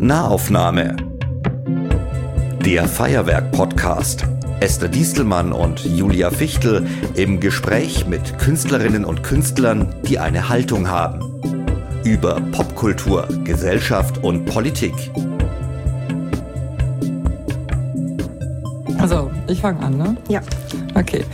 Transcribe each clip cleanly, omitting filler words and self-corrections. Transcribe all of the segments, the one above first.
Nahaufnahme. Der Feuerwerk-Podcast. Esther Diestelmann und Julia Fichtel im Gespräch mit Künstlerinnen und Künstlern, die eine Haltung haben. Über Popkultur, Gesellschaft und Politik. Also, ich fange an, ne? Ja. Okay.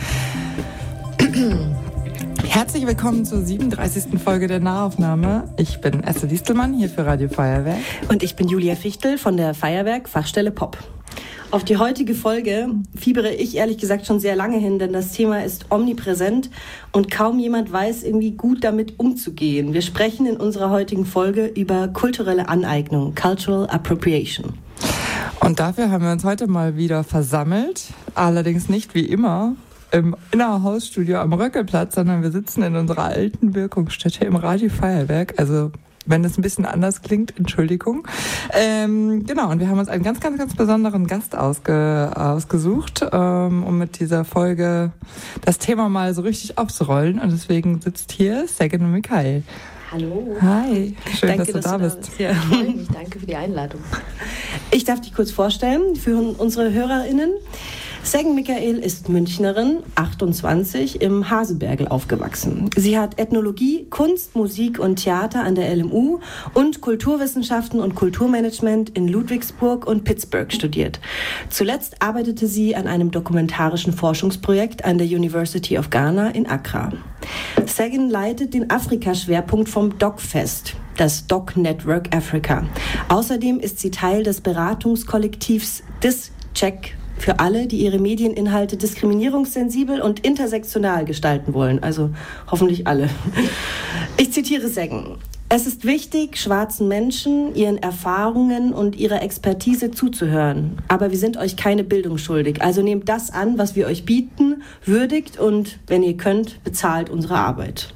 Herzlich willkommen zur 37. Folge der Nahaufnahme. Ich bin Esther Diestelmann, hier für Radio Feuerwerk. Und ich bin Julia Fichtel von der Feuerwerk Fachstelle Pop. Auf die heutige Folge fiebere ich ehrlich gesagt schon sehr lange hin, denn das Thema ist omnipräsent und kaum jemand weiß irgendwie gut damit umzugehen. Wir sprechen in unserer heutigen Folge über kulturelle Aneignung, Cultural Appropriation. Und dafür haben wir uns heute mal wieder versammelt, allerdings nicht wie immer im Innerhausstudio am Röckelplatz, sondern wir sitzen in unserer alten Wirkungsstätte im Radio Feuerwerk. Also wenn es ein bisschen anders klingt, Entschuldigung. Genau, und wir haben uns einen ganz besonderen Gast ausgesucht, um mit dieser Folge das Thema mal so richtig aufzurollen. Und deswegen sitzt hier Segan und Michael. Hallo. Hi, schön, Danke, dass du da bist. Ja. Danke für die Einladung. Ich darf dich kurz vorstellen für unsere HörerInnen. Segan Michael ist Münchnerin, 28, im Hasebergl aufgewachsen. Sie hat Ethnologie, Kunst, Musik und Theater an der LMU und Kulturwissenschaften und Kulturmanagement in Ludwigsburg und Pittsburgh studiert. Zuletzt arbeitete sie an einem dokumentarischen Forschungsprojekt an der University of Ghana in Accra. Segan leitet den Afrika-Schwerpunkt vom DocFest, das Doc Network Africa. Außerdem ist sie Teil des Beratungskollektivs DISCheck für alle, die ihre Medieninhalte diskriminierungssensibel und intersektional gestalten wollen. Also hoffentlich alle. Ich zitiere Segan. Es ist wichtig, schwarzen Menschen, ihren Erfahrungen und ihrer Expertise zuzuhören. Aber wir sind euch keine Bildung schuldig. Also nehmt das an, was wir euch bieten, würdigt und, wenn ihr könnt, bezahlt unsere Arbeit.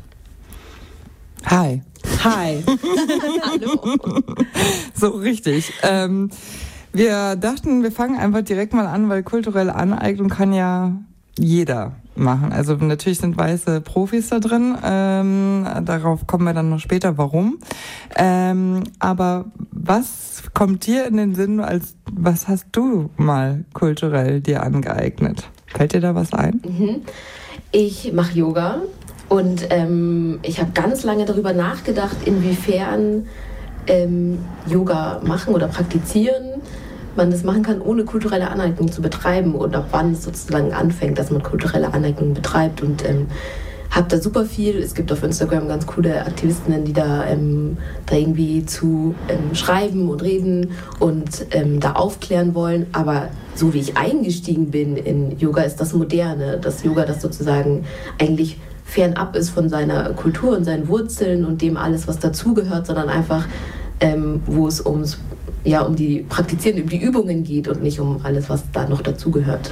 Hi. Hi. Hallo. So richtig. Wir dachten, wir fangen einfach direkt mal an, weil kulturelle Aneignung kann ja jeder machen. Also natürlich sind weiße Profis da drin, darauf kommen wir dann noch später, warum. Aber was kommt dir in den Sinn, was hast du mal kulturell dir angeeignet? Fällt dir da was ein? Ich mache Yoga und ich habe ganz lange darüber nachgedacht, inwiefern Yoga machen oder praktizieren man das machen kann, ohne kulturelle Aneignung zu betreiben und ab wann es sozusagen anfängt, dass man kulturelle Aneignung betreibt und habe da super viel, es gibt auf Instagram ganz coole Aktivistinnen, die da irgendwie zu schreiben und reden und da aufklären wollen, aber so wie ich eingestiegen bin in Yoga ist das Moderne, das Yoga, das sozusagen eigentlich fernab ist von seiner Kultur und seinen Wurzeln und dem alles, was dazugehört, sondern einfach wo es um die Praktizieren, um die Übungen geht und nicht um alles, was da noch dazugehört.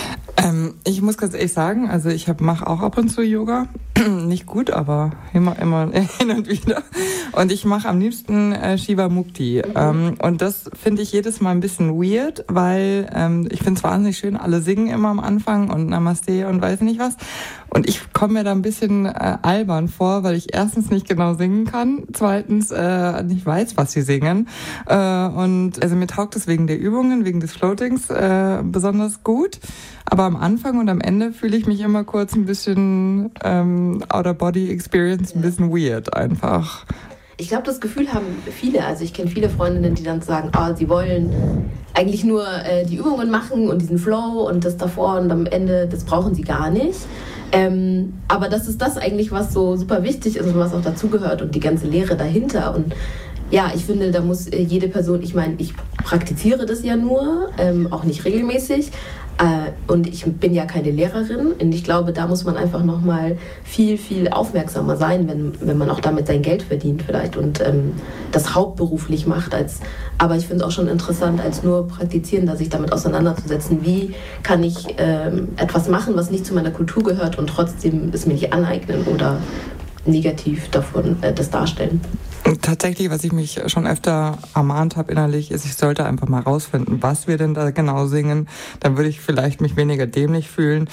Ich muss ganz ehrlich sagen, also ich mache auch ab und zu Yoga. Nicht gut, aber immer hin und wieder. Und ich mache am liebsten Shiva Mukti. Und das finde ich jedes Mal ein bisschen weird, weil ich finde es wahnsinnig schön, alle singen immer am Anfang und Namaste und weiß nicht was. Und ich komme mir da ein bisschen albern vor, weil ich erstens nicht genau singen kann, zweitens nicht weiß, was sie singen. Und also mir taugt es wegen der Übungen, wegen des Floatings besonders gut. Aber am Anfang und am Ende fühle ich mich immer kurz ein bisschen Outer-Body-Experience, ein bisschen weird einfach. Ich glaube, das Gefühl haben viele. Also ich kenne viele Freundinnen, die dann sagen, sie wollen eigentlich nur die Übungen machen und diesen Flow und das davor und am Ende, das brauchen sie gar nicht. Aber das ist das eigentlich, was so super wichtig ist und was auch dazugehört und die ganze Lehre dahinter. Und ja, ich finde, da muss jede Person, ich meine, ich praktiziere das ja nur, auch nicht regelmäßig. Und ich bin ja keine Lehrerin und ich glaube, da muss man einfach nochmal viel aufmerksamer sein, wenn man auch damit sein Geld verdient vielleicht und das hauptberuflich macht. Aber ich finde es auch schon interessant, als nur Praktizierender sich damit auseinanderzusetzen, wie kann ich etwas machen, was nicht zu meiner Kultur gehört und trotzdem es mir nicht aneignen oder negativ davon das darstellen. Tatsächlich, was ich mich schon öfter ermahnt habe innerlich, ist, ich sollte einfach mal rausfinden, was wir denn da genau singen. Dann würde ich vielleicht mich weniger dämlich fühlen.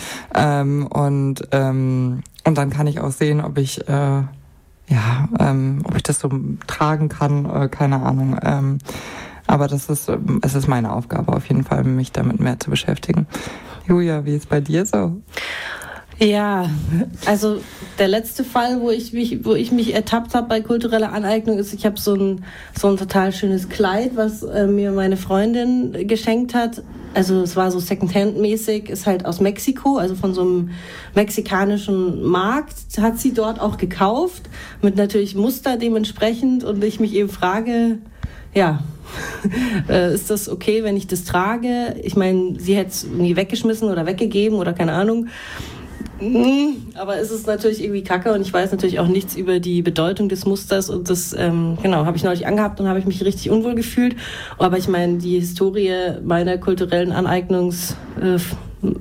Und dann kann ich auch sehen, ob ich ob ich das so tragen kann, keine Ahnung. Aber es ist meine Aufgabe auf jeden Fall, mich damit mehr zu beschäftigen. Julia, wie ist bei dir so? Ja, also der letzte Fall, wo ich mich ertappt habe bei kultureller Aneignung, ist, ich habe so ein total schönes Kleid, was mir meine Freundin geschenkt hat. Also es war so Secondhand-mäßig, ist halt aus Mexiko, also von so einem mexikanischen Markt, hat sie dort auch gekauft, mit natürlich Muster dementsprechend, und ich mich eben frage, ja, ist das okay, wenn ich das trage? Ich meine, sie hätte es nie weggeschmissen oder weggegeben oder keine Ahnung. Aber es ist natürlich irgendwie kacke, und ich weiß natürlich auch nichts über die Bedeutung des Musters, und das habe ich neulich angehabt und habe ich mich richtig unwohl gefühlt. Aber ich meine, die Historie meiner kulturellen Aneignungstaten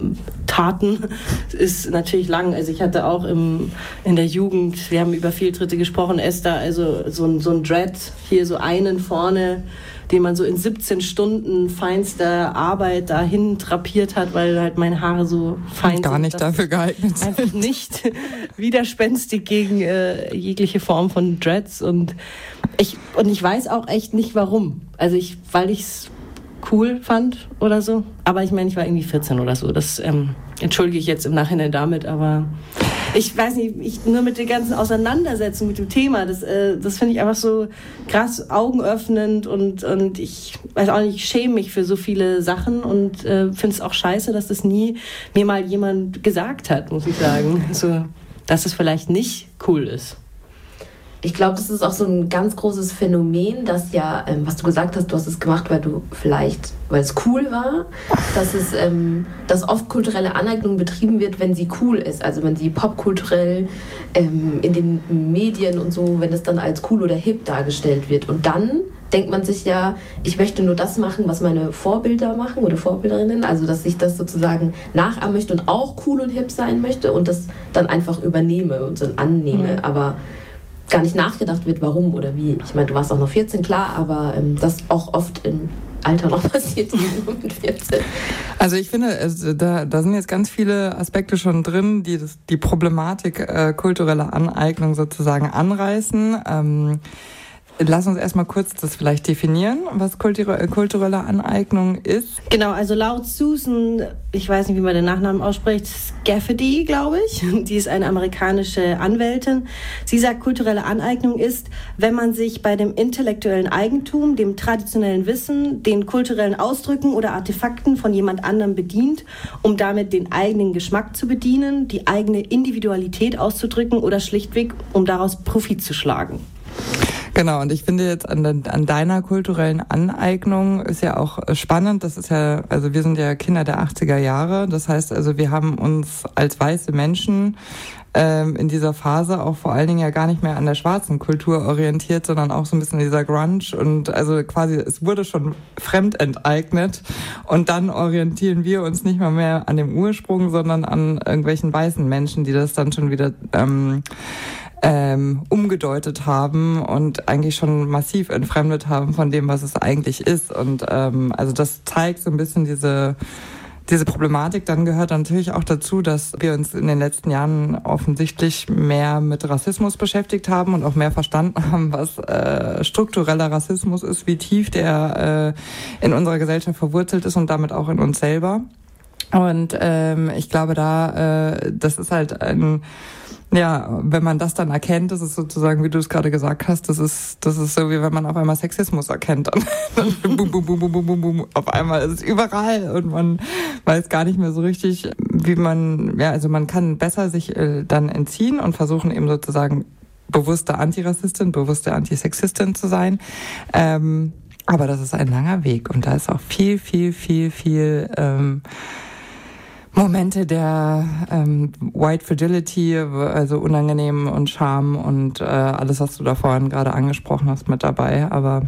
ist natürlich lang. Also ich hatte auch in der Jugend, wir haben über Fehltritte gesprochen, Esther, also so ein Dread, hier so einen vorne, den man so in 17 Stunden feinster Arbeit dahin drapiert hat, weil halt meine Haare so fein sind. Gar nicht dafür geeignet sind. Einfach nicht widerspenstig gegen jegliche Form von Dreads. Und ich weiß auch echt nicht, warum. Also weil ich es cool fand oder so. Aber ich meine, ich war irgendwie 14 oder so. Das entschuldige ich jetzt im Nachhinein damit, aber ich weiß nicht, nur mit der ganzen Auseinandersetzung mit dem Thema, das finde ich einfach so krass augenöffnend, und ich weiß auch nicht, ich schäme mich für so viele Sachen und finde es auch scheiße, dass das nie mir mal jemand gesagt hat, muss ich sagen. So, dass es vielleicht nicht cool ist. Ich glaube, das ist auch so ein ganz großes Phänomen, dass ja, was du gesagt hast, du hast es gemacht, weil es cool war, dass oft kulturelle Aneignung betrieben wird, wenn sie cool ist, also wenn sie popkulturell in den Medien und so, wenn es dann als cool oder hip dargestellt wird. Und dann denkt man sich ja, ich möchte nur das machen, was meine Vorbilder machen oder Vorbilderinnen, also dass ich das sozusagen nachahmen möchte und auch cool und hip sein möchte und das dann einfach übernehme und dann annehme, aber gar nicht nachgedacht wird, warum oder wie. Ich meine, du warst auch noch 14, klar, aber das auch oft im Alter noch passiert, mit 14. Also ich finde, da sind jetzt ganz viele Aspekte schon drin, die die Problematik kultureller Aneignung sozusagen anreißen. Lass uns erstmal kurz das vielleicht definieren, was kulturelle Aneignung ist. Genau, also laut Susan, ich weiß nicht, wie man den Nachnamen ausspricht, Scafidi, glaube ich. Die ist eine amerikanische Anwältin. Sie sagt, kulturelle Aneignung ist, wenn man sich bei dem intellektuellen Eigentum, dem traditionellen Wissen, den kulturellen Ausdrücken oder Artefakten von jemand anderem bedient, um damit den eigenen Geschmack zu bedienen, die eigene Individualität auszudrücken oder schlichtweg, um daraus Profit zu schlagen. Genau, und ich finde jetzt an deiner kulturellen Aneignung ist ja auch spannend, das ist ja, also wir sind ja Kinder der 80er Jahre, das heißt also wir haben uns als weiße Menschen in dieser Phase auch vor allen Dingen ja gar nicht mehr an der schwarzen Kultur orientiert, sondern auch so ein bisschen dieser Grunge, und also quasi es wurde schon fremd enteignet, und dann orientieren wir uns nicht mal mehr an dem Ursprung, sondern an irgendwelchen weißen Menschen, die das dann schon wieder umgedeutet haben und eigentlich schon massiv entfremdet haben von dem, was es eigentlich ist. Und also das zeigt so ein bisschen diese Problematik. Dann gehört natürlich auch dazu, dass wir uns in den letzten Jahren offensichtlich mehr mit Rassismus beschäftigt haben und auch mehr verstanden haben, was struktureller Rassismus ist, wie tief der in unserer Gesellschaft verwurzelt ist und damit auch in uns selber. Und ich glaube, das ist halt wenn man das dann erkennt, das ist sozusagen, wie du es gerade gesagt hast, das ist so, wie wenn man auf einmal Sexismus erkennt. Dann bum, bum, bum, bum, bum, bum, bum, auf einmal ist es überall und man weiß gar nicht mehr so richtig, wie man kann besser sich dann entziehen und versuchen eben sozusagen bewusste Antirassistin, bewusste Antisexistin zu sein. Aber das ist ein langer Weg, und da ist auch viel Momente der White Fragility, also unangenehm und Scham und alles, was du da vorhin gerade angesprochen hast, mit dabei. Aber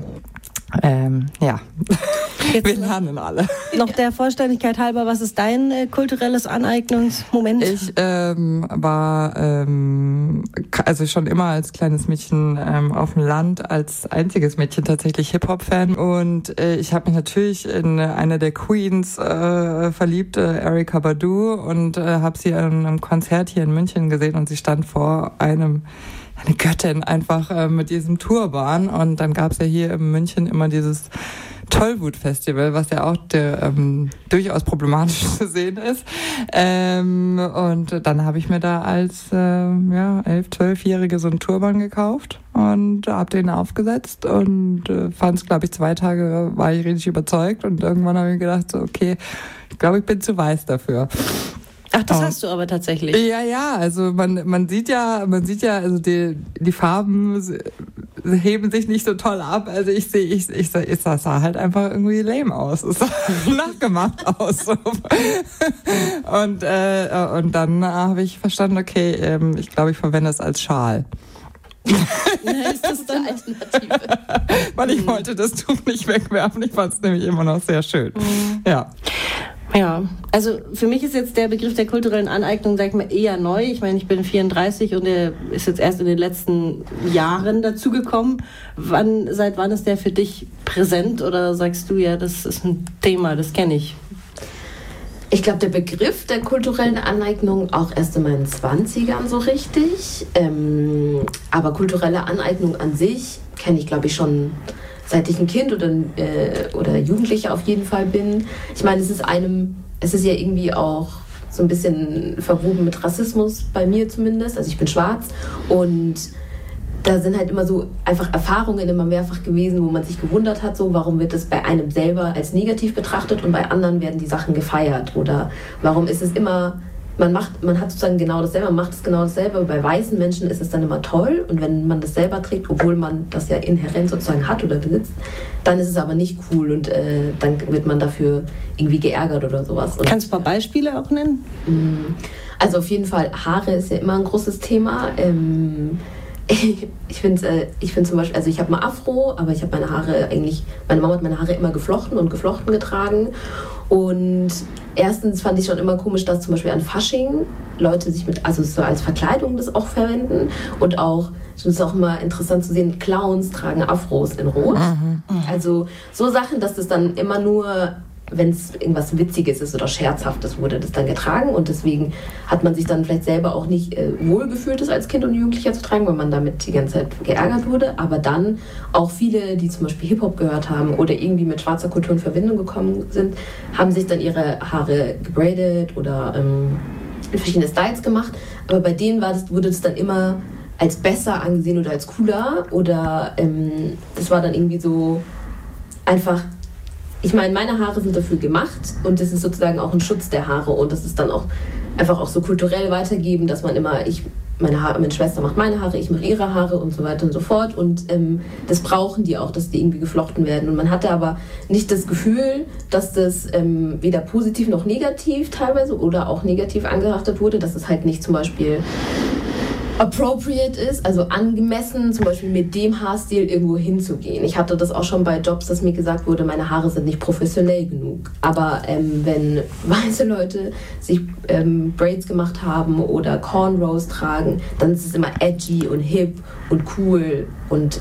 Jetzt wir lernen alle. Noch der Vollständigkeit halber, was ist dein kulturelles Aneignungsmoment? Ich war also schon immer als kleines Mädchen auf dem Land als einziges Mädchen tatsächlich Hip-Hop-Fan, und ich habe mich natürlich in eine der Queens verliebt, Erykah Badu, und habe sie an einem Konzert hier in München gesehen, und sie stand vor eine Göttin einfach mit diesem Turban, und dann gab's ja hier in München immer dieses Tollwut-Festival, was ja auch durchaus problematisch zu sehen ist. Und dann habe ich mir da als 11-, 12-Jährige so einen Turban gekauft und habe den aufgesetzt und fand es, glaube ich, 2 Tage war ich richtig überzeugt und irgendwann habe ich gedacht, so, okay, ich glaube, ich bin zu weiß dafür. Ach, das hast du aber tatsächlich. Ja, also man sieht ja, also die Farben heben sich nicht so toll ab. Also ich sah halt einfach irgendwie lame aus. Es sah nachgemacht aus. Und dann habe ich verstanden, okay, ich glaube, ich verwende es als Schal. Ist das eine Alternative? Weil ich wollte das Tuch nicht wegwerfen. Ich fand es nämlich immer noch sehr schön. Ja. Ja, also für mich ist jetzt der Begriff der kulturellen Aneignung, sag ich mal, eher neu. Ich meine, ich bin 34 und der ist jetzt erst in den letzten Jahren dazugekommen. Seit wann ist der für dich präsent oder sagst du, ja, das ist ein Thema, das kenne ich? Ich glaube, der Begriff der kulturellen Aneignung auch erst in meinen 20ern so richtig. Aber kulturelle Aneignung an sich kenne ich, glaube ich, schon seit ich ein Kind oder Jugendliche auf jeden Fall bin. Ich meine, es ist ja irgendwie auch so ein bisschen verwoben mit Rassismus, bei mir zumindest. Also ich bin schwarz und da sind halt immer so einfach Erfahrungen immer mehrfach gewesen, wo man sich gewundert hat, so warum wird das bei einem selber als negativ betrachtet und bei anderen werden die Sachen gefeiert oder warum ist es immer, man hat sozusagen genau dasselbe, man macht es genau dasselbe, bei weißen Menschen ist es dann immer toll und wenn man das selber trägt, obwohl man das ja inhärent sozusagen hat oder besitzt, dann ist es aber nicht cool und dann wird man dafür irgendwie geärgert oder sowas. Und kannst du ein paar Beispiele auch nennen? Also auf jeden Fall, Haare ist ja immer ein großes Thema. Ich finde zum Beispiel, also ich habe mal Afro, aber ich habe meine Mama hat meine Haare immer geflochten getragen. Und erstens fand ich schon immer komisch, dass zum Beispiel an Fasching Leute sich so als Verkleidung das auch verwenden. Und auch, es ist auch immer interessant zu sehen, Clowns tragen Afros in Rot. Also so Sachen, dass das dann immer nur, wenn es irgendwas Witziges ist oder Scherzhaftes, wurde das dann getragen und deswegen hat man sich dann vielleicht selber auch nicht wohlgefühlt, das als Kind und Jugendlicher zu tragen, weil man damit die ganze Zeit geärgert wurde, aber dann auch viele, die zum Beispiel Hip-Hop gehört haben oder irgendwie mit schwarzer Kultur in Verbindung gekommen sind, haben sich dann ihre Haare gebraided oder in verschiedene Styles gemacht, aber bei denen wurde das dann immer als besser angesehen oder als cooler oder das war dann irgendwie so einfach. Ich meine, meine Haare sind dafür gemacht und das ist sozusagen auch ein Schutz der Haare und das ist dann auch einfach auch so kulturell weitergeben, dass man immer, meine Schwester macht meine Haare, ich mache ihre Haare und so weiter und so fort und das brauchen die auch, dass die irgendwie geflochten werden und man hatte aber nicht das Gefühl, dass das weder positiv noch negativ teilweise oder auch negativ angehaftet wurde, dass es halt nicht zum Beispiel appropriate ist, also angemessen, zum Beispiel mit dem Haarstil irgendwo hinzugehen. Ich hatte das auch schon bei Jobs, dass mir gesagt wurde, meine Haare sind nicht professionell genug. Aber wenn weiße Leute sich Braids gemacht haben oder Cornrows tragen, dann ist es immer edgy und hip und cool und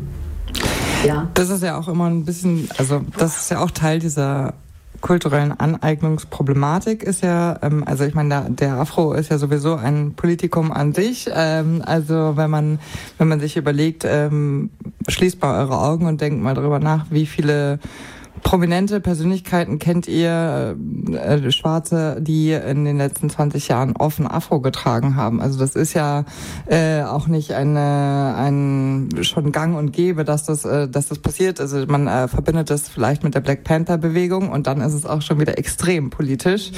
ja. Das ist ja auch immer ein bisschen, also das ist ja auch Teil dieser kulturellen Aneignungsproblematik ist ja, also ich meine, der Afro ist ja sowieso ein Politikum an sich. Also wenn man sich überlegt, schließt mal eure Augen und denkt mal drüber nach, wie viele prominente Persönlichkeiten kennt ihr, Schwarze, die in den letzten 20 Jahren offen Afro getragen haben. Also das ist ja auch nicht ein schon gang und gäbe, dass das passiert. Also man verbindet das vielleicht mit der Black Panther Bewegung und dann ist es auch schon wieder extrem politisch.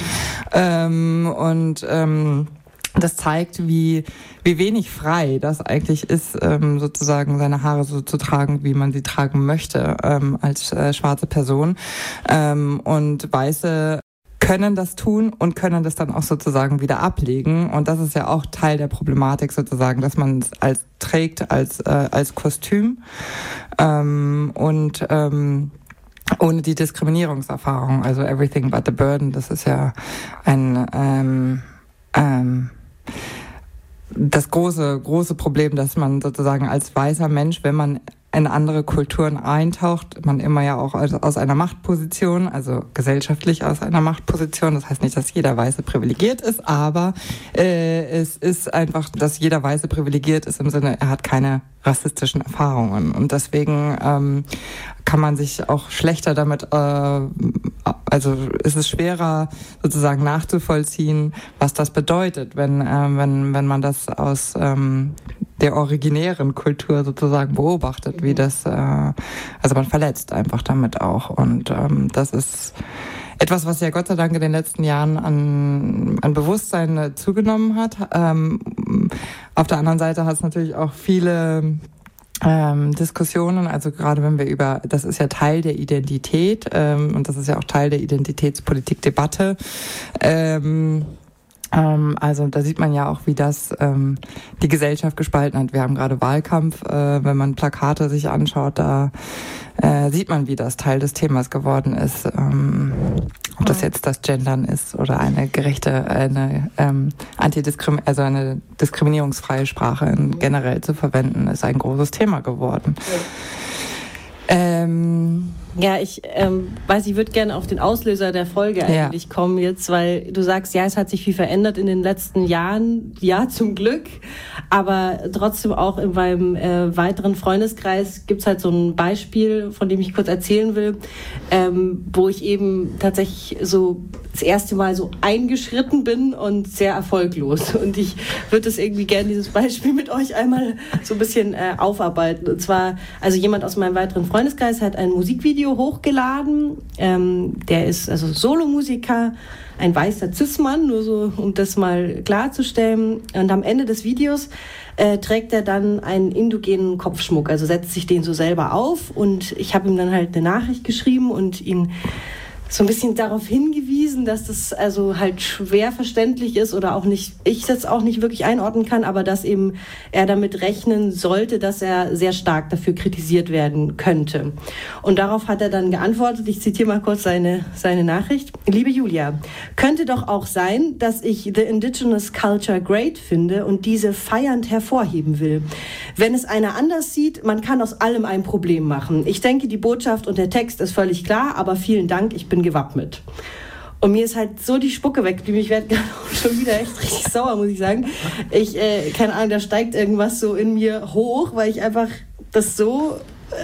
Das zeigt, wie wenig frei das eigentlich ist, sozusagen seine Haare so zu tragen, wie man sie tragen möchte, als schwarze Person. Und Weiße können das tun und können das dann auch sozusagen wieder ablegen. Und das ist ja auch Teil der Problematik sozusagen, dass man es trägt als Kostüm. Ohne die Diskriminierungserfahrung, also Everything but the Burden, das ist ja das große Problem, dass man sozusagen als weißer Mensch, wenn man in andere Kulturen eintaucht, man immer ja auch aus einer Machtposition, also gesellschaftlich aus einer Machtposition, das heißt nicht, dass jeder Weiße privilegiert ist, aber es ist einfach, dass jeder Weiße privilegiert ist im Sinne, er hat keine rassistischen Erfahrungen. Und deswegen kann man sich auch schlechter damit, also ist es schwerer sozusagen nachzuvollziehen, was das bedeutet, wenn man das aus der originären Kultur sozusagen beobachtet, wie das, also man verletzt einfach damit auch. Und das ist etwas, was ja Gott sei Dank in den letzten Jahren an Bewusstsein zugenommen hat. Auf der anderen Seite hat es natürlich auch viele Diskussionen, also gerade wenn wir das ist ja Teil der Identität und das ist ja auch Teil der Identitätspolitik-Debatte. Also da sieht man ja auch, wie das die Gesellschaft gespalten hat. Wir haben gerade Wahlkampf, wenn man Plakate sich anschaut, da sieht man, wie das Teil des Themas geworden ist. Ob das jetzt das Gendern ist oder eine diskriminierungsfreie Sprache generell zu verwenden, ist ein großes Thema geworden. Ja, ich würde gerne auf den Auslöser der Folge eigentlich kommen jetzt, weil du sagst, ja, es hat sich viel verändert in den letzten Jahren, ja, zum Glück, aber trotzdem auch in meinem weiteren Freundeskreis gibt's halt so ein Beispiel, von dem ich kurz erzählen will, wo ich eben tatsächlich so das erste Mal so eingeschritten bin und sehr erfolglos. Und ich würde das irgendwie gerne, dieses Beispiel mit euch einmal so ein bisschen aufarbeiten. Und zwar, also jemand aus meinem weiteren Freundeskreis hat ein Musikvideo hochgeladen. Der ist also Solomusiker, ein weißer Cis-Mann, nur so, um das mal klarzustellen. Und am Ende des Videos trägt er dann einen indogenen Kopfschmuck, also setzt sich den so selber auf. Und ich habe ihm dann halt eine Nachricht geschrieben und ihn so ein bisschen darauf hingewiesen, dass das also halt schwer verständlich ist oder auch nicht, ich das auch nicht wirklich einordnen kann, aber dass eben er damit rechnen sollte, dass er sehr stark dafür kritisiert werden könnte. Und darauf hat er dann geantwortet, ich zitiere mal kurz seine Nachricht. Liebe Julia, könnte doch auch sein, dass ich the indigenous culture great finde und diese feiernd hervorheben will. Wenn es einer anders sieht, man kann aus allem ein Problem machen. Ich denke, die Botschaft und der Text ist völlig klar, aber vielen Dank, ich bin gewappnet. Und mir ist halt so die Spucke weggeblieben. Ich werde schon wieder echt richtig sauer, muss ich sagen. Keine Ahnung, da steigt irgendwas so in mir hoch, weil ich einfach das so,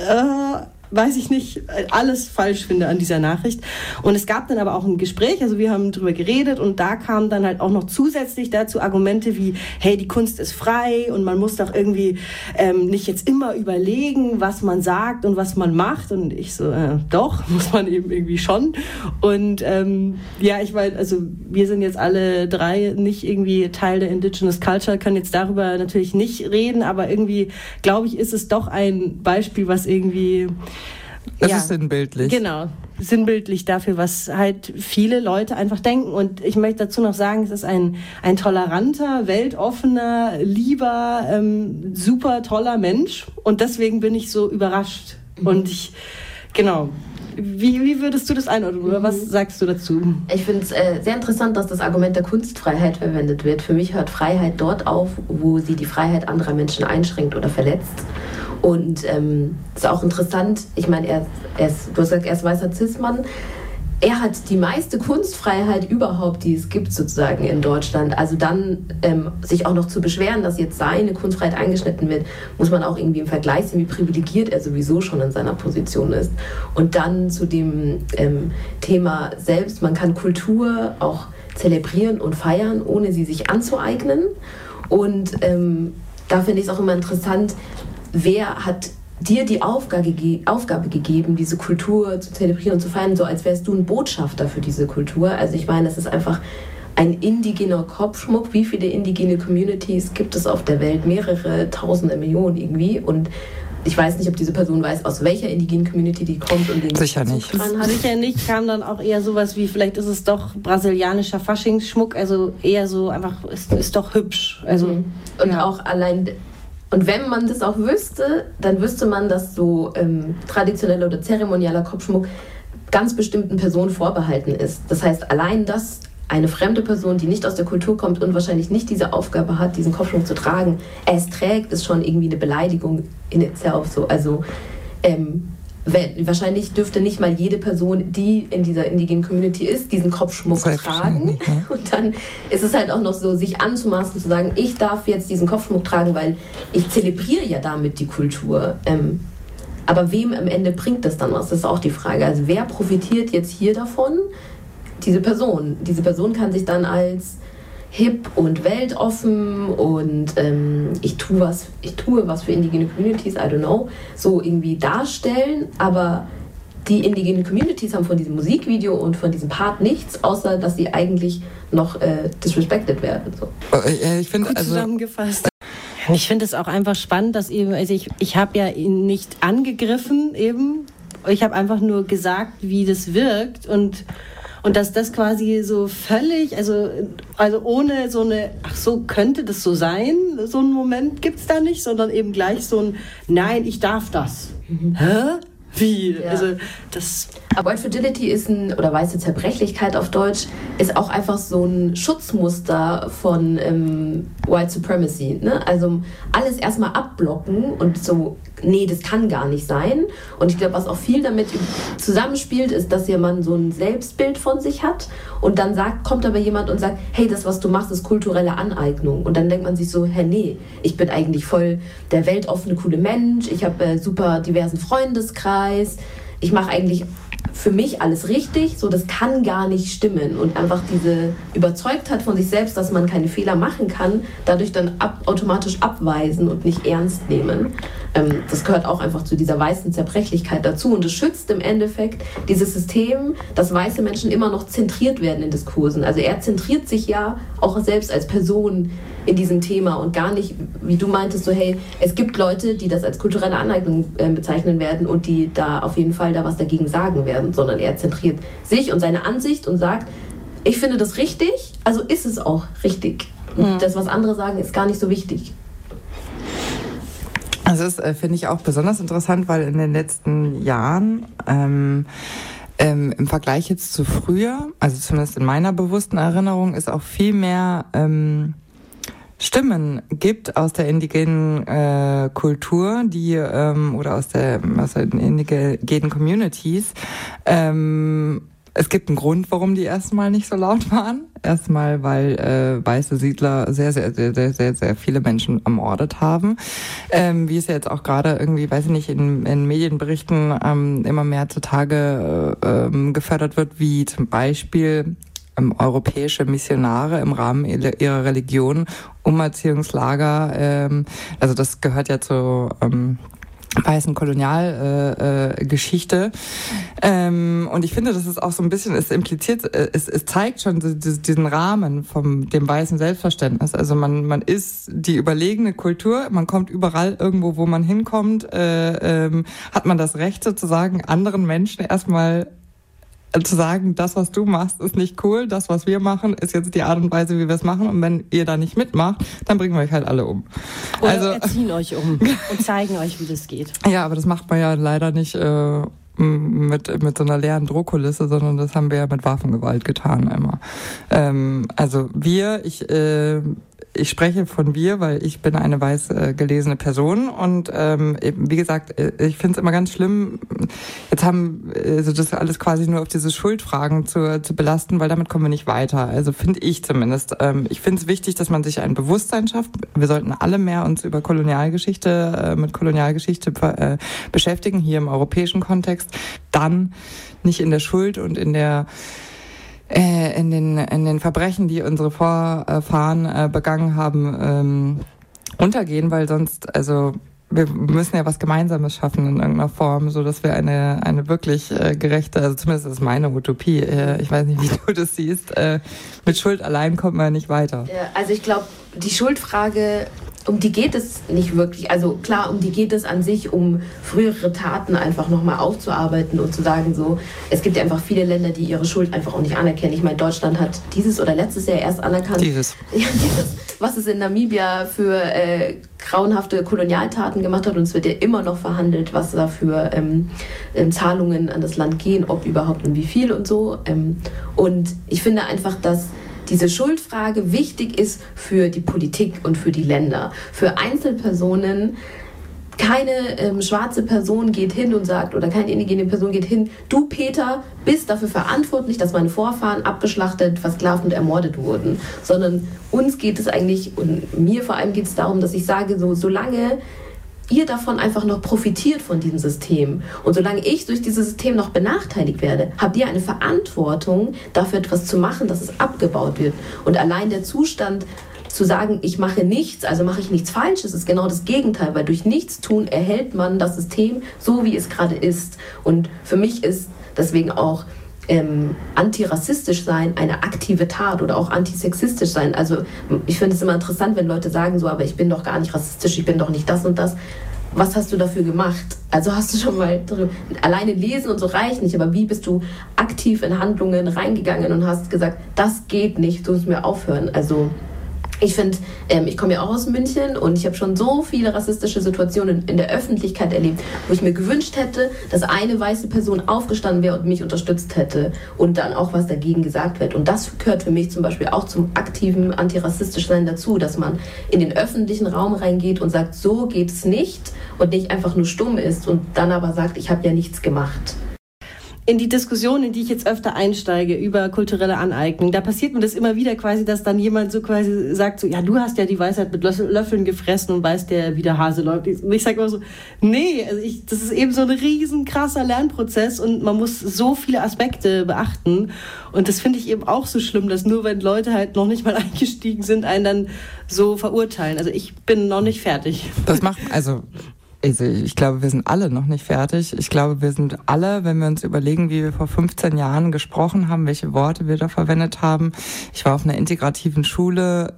weiß ich nicht, alles falsch finde an dieser Nachricht. Und es gab dann aber auch ein Gespräch, also wir haben drüber geredet und da kamen dann halt auch noch zusätzlich dazu Argumente wie, hey, die Kunst ist frei und man muss doch irgendwie nicht jetzt immer überlegen, was man sagt und was man macht. Und ich so, doch, muss man eben irgendwie schon. Und ich meine, also wir sind jetzt alle drei nicht irgendwie Teil der Indigenous Culture, können jetzt darüber natürlich nicht reden, aber irgendwie, glaube ich, ist es doch ein Beispiel, was irgendwie das ist sinnbildlich. Genau, sinnbildlich dafür, was halt viele Leute einfach denken. Und ich möchte dazu noch sagen, es ist ein toleranter, weltoffener, lieber, super toller Mensch. Und deswegen bin ich so überrascht. Und wie würdest du das einordnen oder was sagst du dazu? Ich finde es sehr interessant, dass das Argument der Kunstfreiheit verwendet wird. Für mich hört Freiheit dort auf, wo sie die Freiheit anderer Menschen einschränkt oder verletzt. Und ist auch interessant, ich meine, du hast gesagt, er ist weißer Cis-Mann. Er hat die meiste Kunstfreiheit überhaupt, die es gibt sozusagen in Deutschland. Also dann sich auch noch zu beschweren, dass jetzt seine Kunstfreiheit eingeschnitten wird, muss man auch irgendwie im Vergleich sehen, wie privilegiert er sowieso schon in seiner Position ist. Und dann zu dem Thema selbst, man kann Kultur auch zelebrieren und feiern, ohne sie sich anzueignen. Und da finde ich es auch immer interessant, wer hat dir die Aufgabe gegeben, diese Kultur zu zelebrieren und zu feiern, so als wärst du ein Botschafter für diese Kultur. Also ich meine, es ist einfach ein indigener Kopfschmuck. Wie viele indigene Communities gibt es auf der Welt? Mehrere Tausende, Millionen irgendwie. Und ich weiß nicht, ob diese Person weiß, aus welcher indigenen Community die kommt und den sicher nicht. Sicher nicht. Kam dann auch eher sowas wie, vielleicht ist es doch brasilianischer Faschingsschmuck, also eher so einfach, ist doch hübsch. Also, und auch allein. Und wenn man das auch wüsste, dann wüsste man, dass so traditioneller oder zeremonieller Kopfschmuck ganz bestimmten Personen vorbehalten ist. Das heißt, allein, dass eine fremde Person, die nicht aus der Kultur kommt und wahrscheinlich nicht diese Aufgabe hat, diesen Kopfschmuck zu tragen, es trägt, ist schon irgendwie eine Beleidigung in itself. So. Also wahrscheinlich dürfte nicht mal jede Person, die in dieser indigenen Community ist, diesen Kopfschmuck tragen. Und dann ist es halt auch noch so, sich anzumaßen, zu sagen, ich darf jetzt diesen Kopfschmuck tragen, weil ich zelebriere ja damit die Kultur. Aber wem am Ende bringt das dann was? Das ist auch die Frage. Also wer profitiert jetzt hier davon? Diese Person. Diese Person kann sich dann als hip und weltoffen und ich tue was für indigene Communities, I don't know, so irgendwie darstellen, aber die indigenen Communities haben von diesem Musikvideo und von diesem Part nichts, außer dass sie eigentlich noch disrespected werden. So. Ich finde, also zusammengefasst. Ich finde es auch einfach spannend, dass eben, also ich habe ja ihn nicht angegriffen eben, ich habe einfach nur gesagt, wie das wirkt und dass das quasi so völlig, also ohne so eine, ach so, könnte das so sein, so einen Moment gibt's da nicht, sondern eben gleich so ein, nein, ich darf das. Hä? Wie? Ja. Also das. Aber White Fragility ist oder weiße Zerbrechlichkeit auf Deutsch, ist auch einfach so ein Schutzmuster von White Supremacy. Ne? Also alles erstmal abblocken und so, nee, das kann gar nicht sein. Und ich glaube, was auch viel damit zusammenspielt, ist, dass jemand so ein Selbstbild von sich hat und dann kommt aber jemand und sagt, hey, das, was du machst, ist kulturelle Aneignung. Und dann denkt man sich so, hey, nee, ich bin eigentlich voll der weltoffene, coole Mensch, ich habe super diversen Freundeskreis, ich mache eigentlich für mich alles richtig, so das kann gar nicht stimmen und einfach diese Überzeugtheit von sich selbst, dass man keine Fehler machen kann, dadurch dann automatisch abweisen und nicht ernst nehmen. Das gehört auch einfach zu dieser weißen Zerbrechlichkeit dazu und es schützt im Endeffekt dieses System, dass weiße Menschen immer noch zentriert werden in Diskursen. Also er zentriert sich ja auch selbst als Person in diesem Thema und gar nicht, wie du meintest, so hey, es gibt Leute, die das als kulturelle Aneignung bezeichnen werden und die da auf jeden Fall da was dagegen sagen werden, sondern er zentriert sich und seine Ansicht und sagt, ich finde das richtig, also ist es auch richtig. Und das, was andere sagen, ist gar nicht so wichtig. Also das finde ich auch besonders interessant, weil in den letzten Jahren im Vergleich jetzt zu früher, also zumindest in meiner bewussten Erinnerung, ist auch viel mehr Stimmen gibt aus der indigenen Kultur, die oder aus den indigenen Communities. Es gibt einen Grund, warum die erstmal nicht so laut waren. Erstmal, weil weiße Siedler sehr, sehr, sehr, sehr, sehr, sehr viele Menschen ermordet haben. Wie es ja jetzt auch gerade irgendwie, weiß ich nicht, in Medienberichten immer mehr zutage gefördert wird, wie zum Beispiel europäische Missionare im Rahmen ihrer Religion Umerziehungslager, also das gehört ja zu weißen Kolonialgeschichte. Und ich finde, das ist auch so ein bisschen, es impliziert, es zeigt schon diesen Rahmen vom dem weißen Selbstverständnis. Also man ist die überlegene Kultur, man kommt überall irgendwo, wo man hinkommt, hat man das Recht sozusagen, anderen Menschen erstmal zu sagen, das, was du machst, ist nicht cool, das, was wir machen, ist jetzt die Art und Weise, wie wir es machen und wenn ihr da nicht mitmacht, dann bringen wir euch halt alle um. Oder also, erziehen euch um und zeigen euch, wie das geht. Ja, aber das macht man ja leider nicht mit so einer leeren Drohkulisse, sondern das haben wir ja mit Waffengewalt getan immer. Also ich spreche von wir, weil ich bin eine weiß gelesene Person und wie gesagt, ich finde es immer ganz schlimm, jetzt also das alles quasi nur auf diese Schuldfragen zu belasten, weil damit kommen wir nicht weiter. Also finde ich zumindest. Ich finde es wichtig, dass man sich ein Bewusstsein schafft. Wir sollten alle mehr uns über mit Kolonialgeschichte beschäftigen, hier im europäischen Kontext. Dann nicht in der Schuld und in den Verbrechen, die unsere Vorfahren begangen haben, untergehen, weil sonst, also wir müssen ja was Gemeinsames schaffen in irgendeiner Form, so dass wir eine wirklich gerechte, also zumindest ist meine Utopie, ich weiß nicht, wie du das siehst, mit Schuld allein kommt man nicht weiter. Ja, also ich glaube, die Schuldfrage, um die geht es nicht wirklich. Also klar, um die geht es an sich, um frühere Taten einfach nochmal aufzuarbeiten und zu sagen, so, es gibt ja einfach viele Länder, die ihre Schuld einfach auch nicht anerkennen. Ich meine, Deutschland hat dieses oder letztes Jahr erst anerkannt, was es in Namibia für grauenhafte Kolonialtaten gemacht hat und es wird ja immer noch verhandelt, was da für Zahlungen an das Land gehen, ob überhaupt und wie viel und so. Und ich finde einfach, dass diese Schuldfrage wichtig ist für die Politik und für die Länder. Für Einzelpersonen keine schwarze Person geht hin und sagt, oder keine indigene Person geht hin, du Peter bist dafür verantwortlich, dass meine Vorfahren abgeschlachtet, versklavt und ermordet wurden. Sondern uns geht es eigentlich, und mir vor allem geht es darum, dass ich sage, solange ihr davon einfach noch profitiert von diesem System und solange ich durch dieses System noch benachteiligt werde, habt ihr eine Verantwortung, dafür etwas zu machen, dass es abgebaut wird. Und allein der Zustand, zu sagen, ich mache nichts, also mache ich nichts Falsches, ist genau das Gegenteil, weil durch Nichtstun erhält man das System so, wie es gerade ist. Und für mich ist deswegen auch antirassistisch sein eine aktive Tat oder auch antisexistisch sein. Also ich finde es immer interessant, wenn Leute sagen so, aber ich bin doch gar nicht rassistisch, ich bin doch nicht das und das. Was hast du dafür gemacht? Also hast du schon mal alleine lesen und so reicht nicht, aber wie bist du aktiv in Handlungen reingegangen und hast gesagt, das geht nicht, du musst mir aufhören. Also ich finde, ich komme ja auch aus München und ich habe schon so viele rassistische Situationen in der Öffentlichkeit erlebt, wo ich mir gewünscht hätte, dass eine weiße Person aufgestanden wäre und mich unterstützt hätte und dann auch was dagegen gesagt wird. Und das gehört für mich zum Beispiel auch zum aktiven antirassistisch Sein dazu, dass man in den öffentlichen Raum reingeht und sagt, so geht es nicht und nicht einfach nur stumm ist und dann aber sagt, ich habe ja nichts gemacht. In die Diskussion, in die ich jetzt öfter einsteige über kulturelle Aneignung, da passiert mir das immer wieder quasi, dass dann jemand so quasi sagt, so, ja, du hast ja die Weisheit mit Löffeln gefressen und weißt ja, wie der Hase läuft. Und ich sage immer so, nee, also das ist eben so ein riesen krasser Lernprozess und man muss so viele Aspekte beachten. Und das finde ich eben auch so schlimm, dass nur wenn Leute halt noch nicht mal eingestiegen sind, einen dann so verurteilen. Also ich bin noch nicht fertig. Das macht, also ich glaube, wir sind alle noch nicht fertig. Ich glaube, wir sind alle, wenn wir uns überlegen, wie wir vor 15 Jahren gesprochen haben, welche Worte wir da verwendet haben. Ich war auf einer integrativen Schule.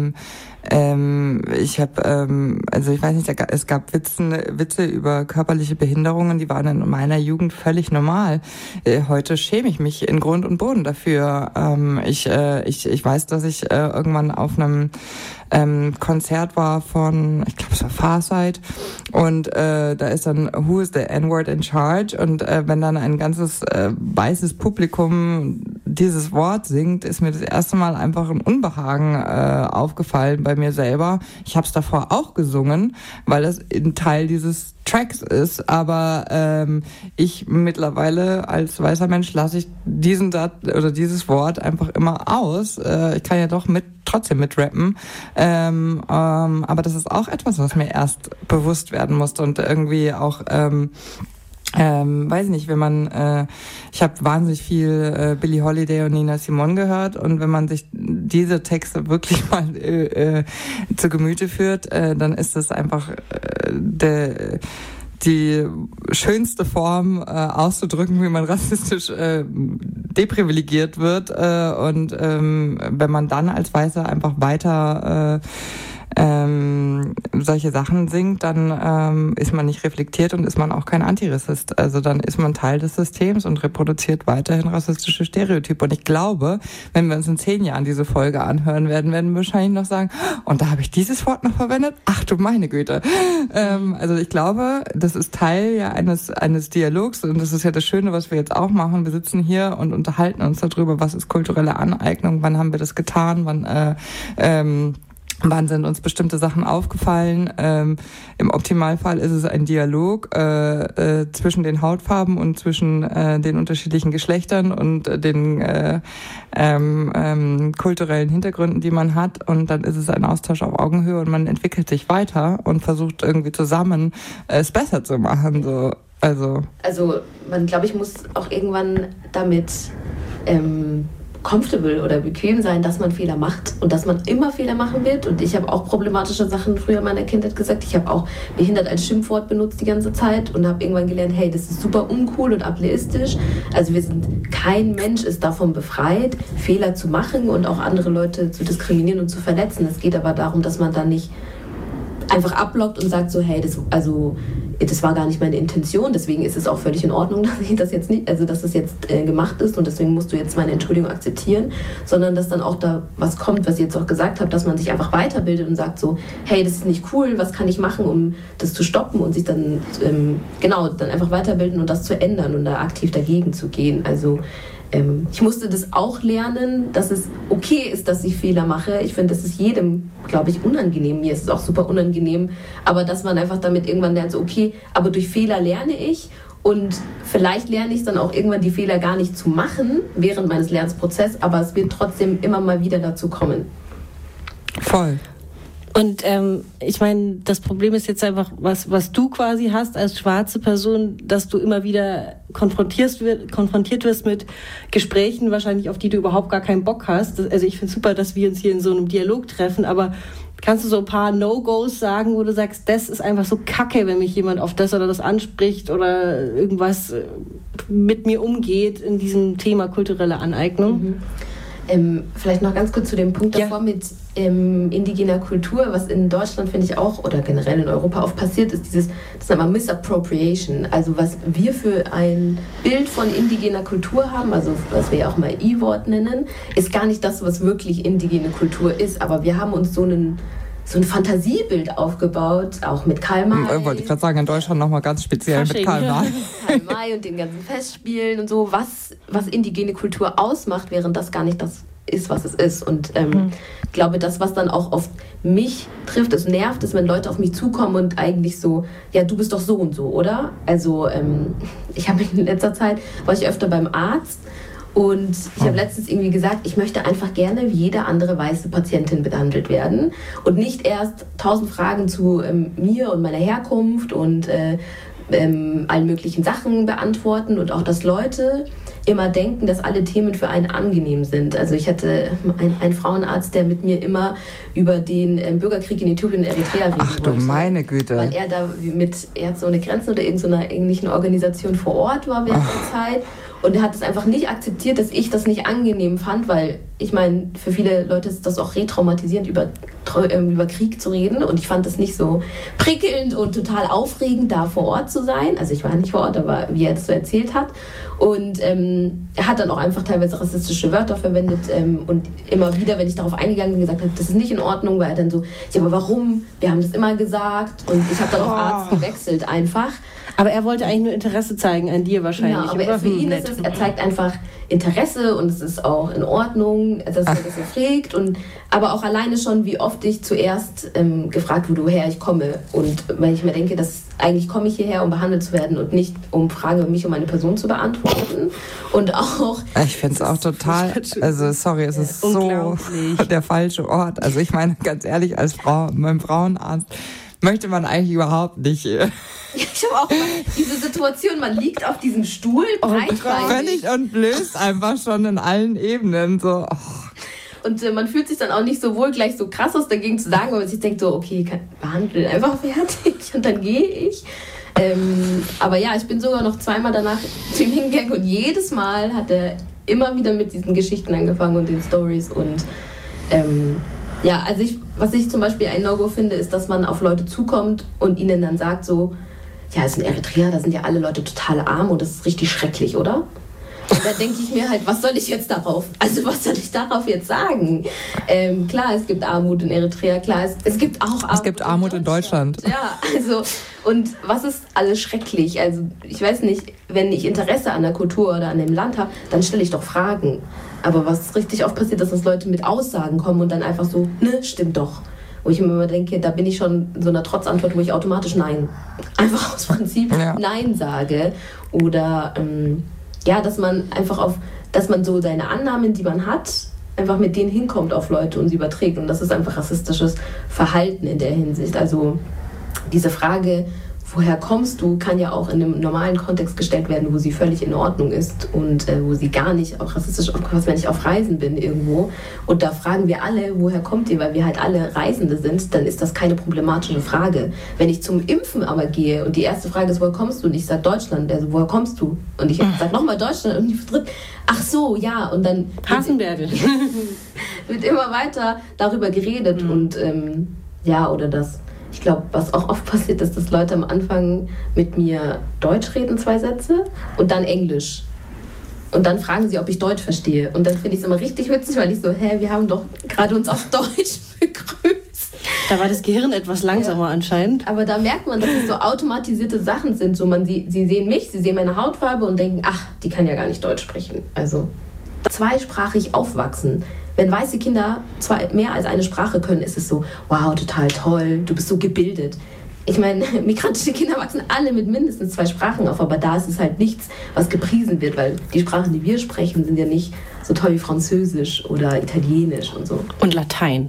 Ich habe, also ich weiß nicht, es gab Witze über körperliche Behinderungen, die waren in meiner Jugend völlig normal. Heute schäme ich mich in Grund und Boden dafür. Ich weiß, dass ich irgendwann auf einem Konzert war von, ich glaube, es war Farsight, und da ist dann Who is the N-Word in Charge, und wenn dann ein ganzes weißes Publikum dieses Wort singt, ist mir das erste Mal einfach ein Unbehagen aufgefallen bei mir selber. Ich habe es davor auch gesungen, weil das ein Teil dieses Tracks ist, aber ich mittlerweile als weißer Mensch lasse ich diesen Satz oder dieses Wort einfach immer aus. Ich kann ja doch trotzdem mitrappen, aber das ist auch etwas, was mir erst bewusst werden musste und irgendwie auch weiß ich nicht, wenn man, ich habe wahnsinnig viel Billie Holiday und Nina Simone gehört, und wenn man sich diese Texte wirklich mal zu Gemüte führt, dann ist es einfach die schönste Form auszudrücken, wie man rassistisch deprivilegiert wird, und wenn man dann als Weißer einfach weiter solche Sachen singt, dann ist man nicht reflektiert und ist man auch kein Antirassist. Also dann ist man Teil des Systems und reproduziert weiterhin rassistische Stereotype. Und ich glaube, wenn wir uns in 10 Jahren diese Folge anhören werden wir wahrscheinlich noch sagen, und da habe ich dieses Wort noch verwendet? Ach du meine Güte. Also ich glaube, das ist Teil ja eines Dialogs, und das ist ja das Schöne, was wir jetzt auch machen. Wir sitzen hier und unterhalten uns darüber, was ist kulturelle Aneignung, wann haben wir das getan, wann sind uns bestimmte Sachen aufgefallen. Im Optimalfall ist es ein Dialog zwischen den Hautfarben und zwischen den unterschiedlichen Geschlechtern und den kulturellen Hintergründen, die man hat. Und dann ist es ein Austausch auf Augenhöhe und man entwickelt sich weiter und versucht irgendwie zusammen es besser zu machen. So. Also man, glaube ich, muss auch irgendwann damit comfortable oder bequem sein, dass man Fehler macht und dass man immer Fehler machen wird. Und ich habe auch problematische Sachen früher in meiner Kindheit gesagt. Ich habe auch behindert als Schimpfwort benutzt die ganze Zeit und habe irgendwann gelernt, hey, das ist super uncool und ableistisch. Also kein Mensch ist davon befreit, Fehler zu machen und auch andere Leute zu diskriminieren und zu verletzen. Es geht aber darum, dass man dann nicht einfach abblockt und sagt so, hey, das war gar nicht meine Intention, deswegen ist es auch völlig in Ordnung, dass ich das jetzt nicht, also dass das jetzt gemacht ist und deswegen musst du jetzt meine Entschuldigung akzeptieren, sondern dass dann auch da was kommt, was ich jetzt auch gesagt habe, dass man sich einfach weiterbildet und sagt so, hey, das ist nicht cool, was kann ich machen, um das zu stoppen, und sich dann dann einfach weiterbilden und das zu ändern und da aktiv dagegen zu gehen. Also ich musste das auch lernen, dass es okay ist, dass ich Fehler mache. Ich finde, das ist jedem, glaube ich, unangenehm. Mir ist es auch super unangenehm. Aber dass man einfach damit irgendwann lernt, so okay, aber durch Fehler lerne ich. Und vielleicht lerne ich dann auch irgendwann die Fehler gar nicht zu machen während meines Lernprozesses. Aber es wird trotzdem immer mal wieder dazu kommen. Voll. Und ich meine, das Problem ist jetzt einfach, was du quasi hast als schwarze Person, dass du immer wieder konfrontiert wirst mit Gesprächen, wahrscheinlich auf die du überhaupt gar keinen Bock hast. Also ich finde es super, dass wir uns hier in so einem Dialog treffen, aber kannst du so ein paar No-Gos sagen, wo du sagst, das ist einfach so kacke, wenn mich jemand auf das oder das anspricht oder irgendwas mit mir umgeht in diesem Thema kulturelle Aneignung? Vielleicht noch ganz kurz zu dem Punkt davor mit indigener Kultur, was in Deutschland, finde ich auch, oder generell in Europa oft passiert, ist das nennt man Misappropriation. Also was wir für ein Bild von indigener Kultur haben, also was wir ja auch mal I-Wort nennen, ist gar nicht das, was wirklich indigene Kultur ist. Aber wir haben uns so ein Fantasiebild aufgebaut, auch mit Karl May. Wollte ich gerade sagen, in Deutschland nochmal ganz speziell mit Karl May. Karl May und den ganzen Festspielen und so, was indigene Kultur ausmacht, während das gar nicht das ist, was es ist. Und ich glaube, das, was dann auch oft mich trifft, es nervt, ist, wenn Leute auf mich zukommen und eigentlich so, ja, du bist doch so und so, oder? Also ich habe in letzter Zeit, war ich öfter beim Arzt. Und ich habe letztens irgendwie gesagt, ich möchte einfach gerne wie jede andere weiße Patientin behandelt werden und nicht erst 1000 Fragen zu mir und meiner Herkunft und allen möglichen Sachen beantworten und auch, dass Leute immer denken, dass alle Themen für einen angenehm sind. Also ich hatte einen Frauenarzt, der mit mir immer über den Bürgerkrieg in Äthiopien und Eritrea reden wollte. Ach du meine Güte. Weil er da mit Ärzte ohne Grenzen oder irgendeiner ähnlichen Organisation vor Ort war während der Zeit. Und er hat es einfach nicht akzeptiert, dass ich das nicht angenehm fand, weil ich meine, für viele Leute ist das auch retraumatisierend, über Krieg zu reden. Und ich fand das nicht so prickelnd und total aufregend, da vor Ort zu sein. Also ich war nicht vor Ort, aber wie er das so erzählt hat. Und er hat dann auch einfach teilweise rassistische Wörter verwendet. Und immer wieder, wenn ich darauf eingegangen bin, gesagt habe, das ist nicht in Ordnung, war er dann so, ja, aber warum? Wir haben das immer gesagt. Und ich habe dann auf Arzt gewechselt einfach. Aber er wollte eigentlich nur Interesse zeigen an dir wahrscheinlich. Ja, aber für ihn ist es, er zeigt einfach Interesse und es ist auch in Ordnung, dass er das fragt. Aber auch alleine schon, wie oft ich zuerst gefragt wurde, woher ich komme. Und weil ich mir denke, dass eigentlich komme ich hierher, um behandelt zu werden und nicht um Fragen über mich und meine Person zu beantworten. Und auch... Ich finde es auch total... Also sorry, es ist so der falsche Ort. Also ich meine, ganz ehrlich, als Frau, beim Frauenarzt möchte man eigentlich überhaupt nicht... Ich habe auch diese Situation, man liegt auf diesem Stuhl, breitbeinig. Völlig und löst einfach schon in allen Ebenen. So. Und man fühlt sich dann auch nicht so wohl, gleich so krass was dagegen zu sagen, weil man sich denkt so, okay, behandle einfach fertig und dann gehe ich. Aber ja, ich bin sogar noch 2-mal danach zu ihm hingegangen und jedes Mal hat er immer wieder mit diesen Geschichten angefangen und den Stories und ja, also was ich zum Beispiel ein No-Go finde, ist, dass man auf Leute zukommt und ihnen dann sagt so, ja, es ist in Eritrea, da sind ja alle Leute total arm und das ist richtig schrecklich, oder? Und da denke ich mir halt, was soll ich jetzt darauf? Also was soll ich darauf jetzt sagen? Klar, es gibt Armut in Eritrea, klar, es gibt auch Armut. Es gibt Armut in Deutschland. Ja, also und was ist alles schrecklich? Also ich weiß nicht, wenn ich Interesse an der Kultur oder an dem Land habe, dann stelle ich doch Fragen. Aber was richtig oft passiert, ist, dass Leute mit Aussagen kommen und dann einfach so, ne, stimmt doch. Wo ich mir immer denke, da bin ich schon in so einer Trotzantwort, wo ich automatisch Nein, einfach aus Prinzip Nein sage. Oder ja, dass man einfach dass man so seine Annahmen, die man hat, einfach mit denen hinkommt auf Leute und sie überträgt. Und das ist einfach rassistisches Verhalten in der Hinsicht. Also diese Frage, woher kommst du, kann ja auch in einem normalen Kontext gestellt werden, wo sie völlig in Ordnung ist und wo sie gar nicht auch rassistisch aufgefasst, wenn ich auf Reisen bin irgendwo. Und da fragen wir alle, woher kommt ihr, weil wir halt alle Reisende sind, dann ist das keine problematische Frage. Wenn ich zum Impfen aber gehe und die erste Frage ist, woher kommst du? Und ich sage Deutschland, also woher kommst du? Und ich sage nochmal Deutschland und die dritte, ach so, ja. Und dann Hasenberge. wird immer weiter darüber geredet und ja, oder das. Ich glaube, was auch oft passiert ist, dass Leute am Anfang mit mir Deutsch reden, 2 Sätze, und dann Englisch. Und dann fragen sie, ob ich Deutsch verstehe. Und dann finde ich es immer richtig witzig, weil ich so, wir haben doch gerade uns auf Deutsch begrüßt. Da war das Gehirn etwas langsamer anscheinend. Aber da merkt man, dass es so automatisierte Sachen sind. So sie sehen mich, sie sehen meine Hautfarbe und denken, ach, die kann ja gar nicht Deutsch sprechen. Also zweisprachig aufwachsen. Wenn weiße Kinder mehr als eine Sprache können, ist es so, wow, total toll, du bist so gebildet. Ich meine, migrantische Kinder wachsen alle mit mindestens 2 Sprachen auf, aber da ist es halt nichts, was gepriesen wird, weil die Sprachen, die wir sprechen, sind ja nicht so toll wie Französisch oder Italienisch und so. Und Latein.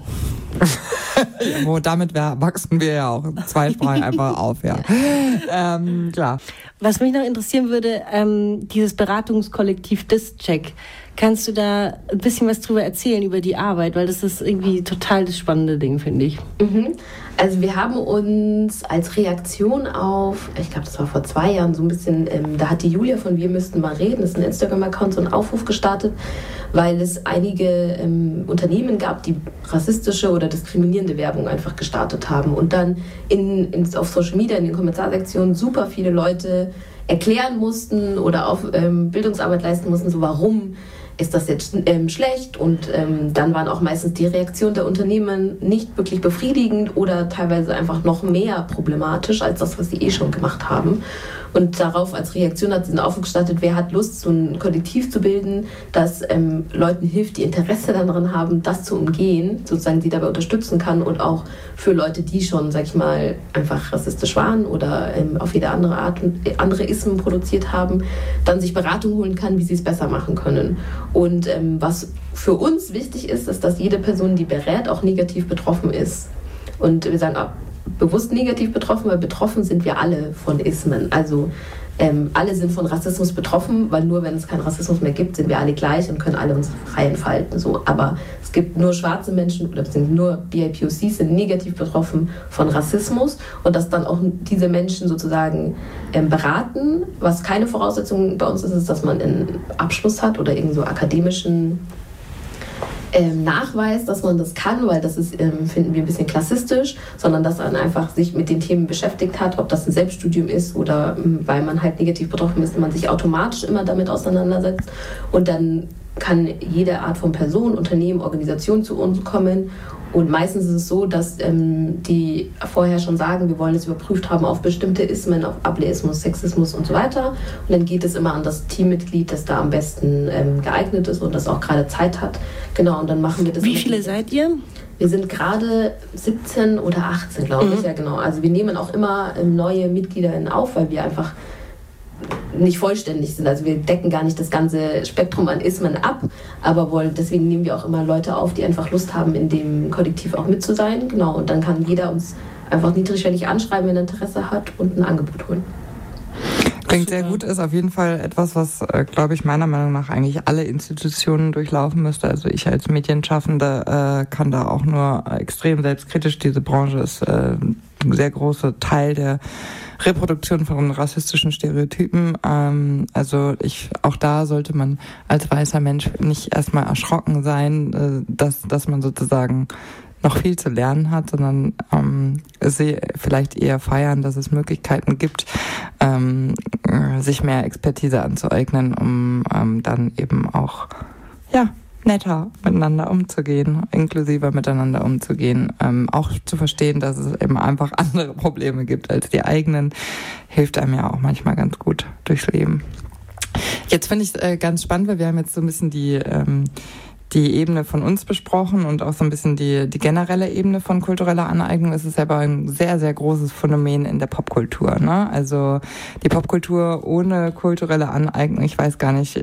Damit wachsen wir ja auch 2 Sprachen einfach auf, ja. Klar. Was mich noch interessieren würde, dieses Beratungskollektiv DISCheck. Kannst du da ein bisschen was drüber erzählen, über die Arbeit? Weil das ist irgendwie total das spannende Ding, finde ich. Also wir haben uns als Reaktion auf, ich glaube, das war vor 2 Jahren so ein bisschen, da hat die Julia von Wir müssten mal reden, das ist ein Instagram-Account, so einen Aufruf gestartet, weil es einige Unternehmen gab, die rassistische oder diskriminierende Werbung einfach gestartet haben und dann auf Social Media, in den Kommentarsektionen super viele Leute erklären mussten oder auf Bildungsarbeit leisten mussten, so warum ist das jetzt schlecht, und dann waren auch meistens die Reaktionen der Unternehmen nicht wirklich befriedigend oder teilweise einfach noch mehr problematisch als das, was sie eh schon gemacht haben. Und darauf als Reaktion hat sie einen Aufruf gestartet, wer hat Lust, so ein Kollektiv zu bilden, das Leuten hilft, die Interesse daran haben, das zu umgehen, sozusagen sie dabei unterstützen kann, und auch für Leute, die schon, sag ich mal, einfach rassistisch waren oder auf jede andere Art andere Ismen produziert haben, dann sich Beratung holen kann, wie sie es besser machen können. Und was für uns wichtig ist, ist, dass jede Person, die berät, auch negativ betroffen ist. Und wir sagen auch bewusst negativ betroffen, weil betroffen sind wir alle von Ismen. Also alle sind von Rassismus betroffen, weil nur wenn es keinen Rassismus mehr gibt, sind wir alle gleich und können alle uns frei entfalten. So. Aber es gibt nur schwarze Menschen oder beziehungsweise nur BIPOCs sind negativ betroffen von Rassismus, und dass dann auch diese Menschen sozusagen beraten. Was keine Voraussetzung bei uns ist, dass man einen Abschluss hat oder irgend so akademischen Nachweis, dass man das kann, weil das ist, finden wir ein bisschen klassistisch, sondern dass man einfach sich mit den Themen beschäftigt hat, ob das ein Selbststudium ist oder weil man halt negativ betroffen ist, man sich automatisch immer damit auseinandersetzt, und dann kann jede Art von Person, Unternehmen, Organisation zu uns kommen. Und meistens ist es so, dass die vorher schon sagen, wir wollen es überprüft haben auf bestimmte Ismen, auf Ableismus, Sexismus und so weiter. Und dann geht es immer an das Teammitglied, das da am besten geeignet ist und das auch gerade Zeit hat. Genau, und dann machen wir das. Wie viele seid ihr? Wir sind gerade 17 oder 18, glaube ich. Ja, genau. Also wir nehmen auch immer neue MitgliederInnen auf, weil wir einfach nicht vollständig sind. Also wir decken gar nicht das ganze Spektrum an Ismen ab, aber deswegen nehmen wir auch immer Leute auf, die einfach Lust haben, in dem Kollektiv auch mit zu sein. Genau, und dann kann jeder uns einfach niedrigschwellig anschreiben, wenn er Interesse hat, und ein Angebot holen. Klingt sehr gut, ist auf jeden Fall etwas, was, glaube ich, meiner Meinung nach eigentlich alle Institutionen durchlaufen müsste. Also ich als Medienschaffende kann da auch nur extrem selbstkritisch, diese Branche ist ein sehr großer Teil der Reproduktion von rassistischen Stereotypen. Also auch da sollte man als weißer Mensch nicht erstmal erschrocken sein, dass man sozusagen noch viel zu lernen hat, sondern vielleicht eher feiern, dass es Möglichkeiten gibt, sich mehr Expertise anzueignen, um dann eben auch netter miteinander umzugehen, inklusiver miteinander umzugehen, auch zu verstehen, dass es eben einfach andere Probleme gibt als die eigenen, hilft einem ja auch manchmal ganz gut durchs Leben. Jetzt finde ich es ganz spannend, weil wir haben jetzt so ein bisschen die Ebene von uns besprochen und auch so ein bisschen die generelle Ebene von kultureller Aneignung. Es ist aber ein sehr, sehr großes Phänomen in der Popkultur, ne? Also die Popkultur ohne kulturelle Aneignung, ich weiß gar nicht.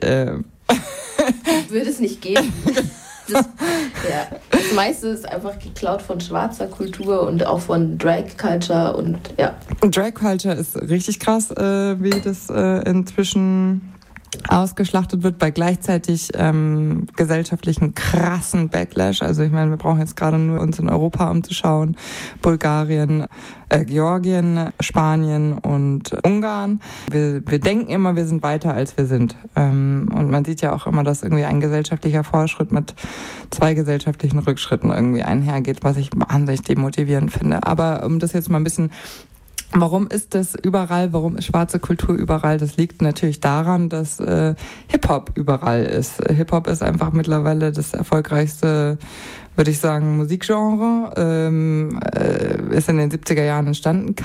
Würde es nicht gehen. Das meiste ist einfach geklaut von schwarzer Kultur und auch von Drag Culture und ja. Drag Culture ist richtig krass, wie das inzwischen ausgeschlachtet wird bei gleichzeitig gesellschaftlichen krassen Backlash. Also ich meine, wir brauchen jetzt gerade nur uns in Europa umzuschauen. Bulgarien, Georgien, Spanien und Ungarn. Wir denken immer, wir sind weiter, als wir sind. Und man sieht ja auch immer, dass irgendwie ein gesellschaftlicher Fortschritt mit 2 gesellschaftlichen Rückschritten irgendwie einhergeht, was ich wahnsinnig demotivierend finde. Aber um das jetzt mal ein bisschen Warum ist das überall? Warum ist schwarze Kultur überall? Das liegt natürlich daran, dass Hip-Hop überall ist. Hip-Hop ist einfach mittlerweile das erfolgreichste, würde ich sagen, Musikgenre. Ist in den 70er Jahren entstanden.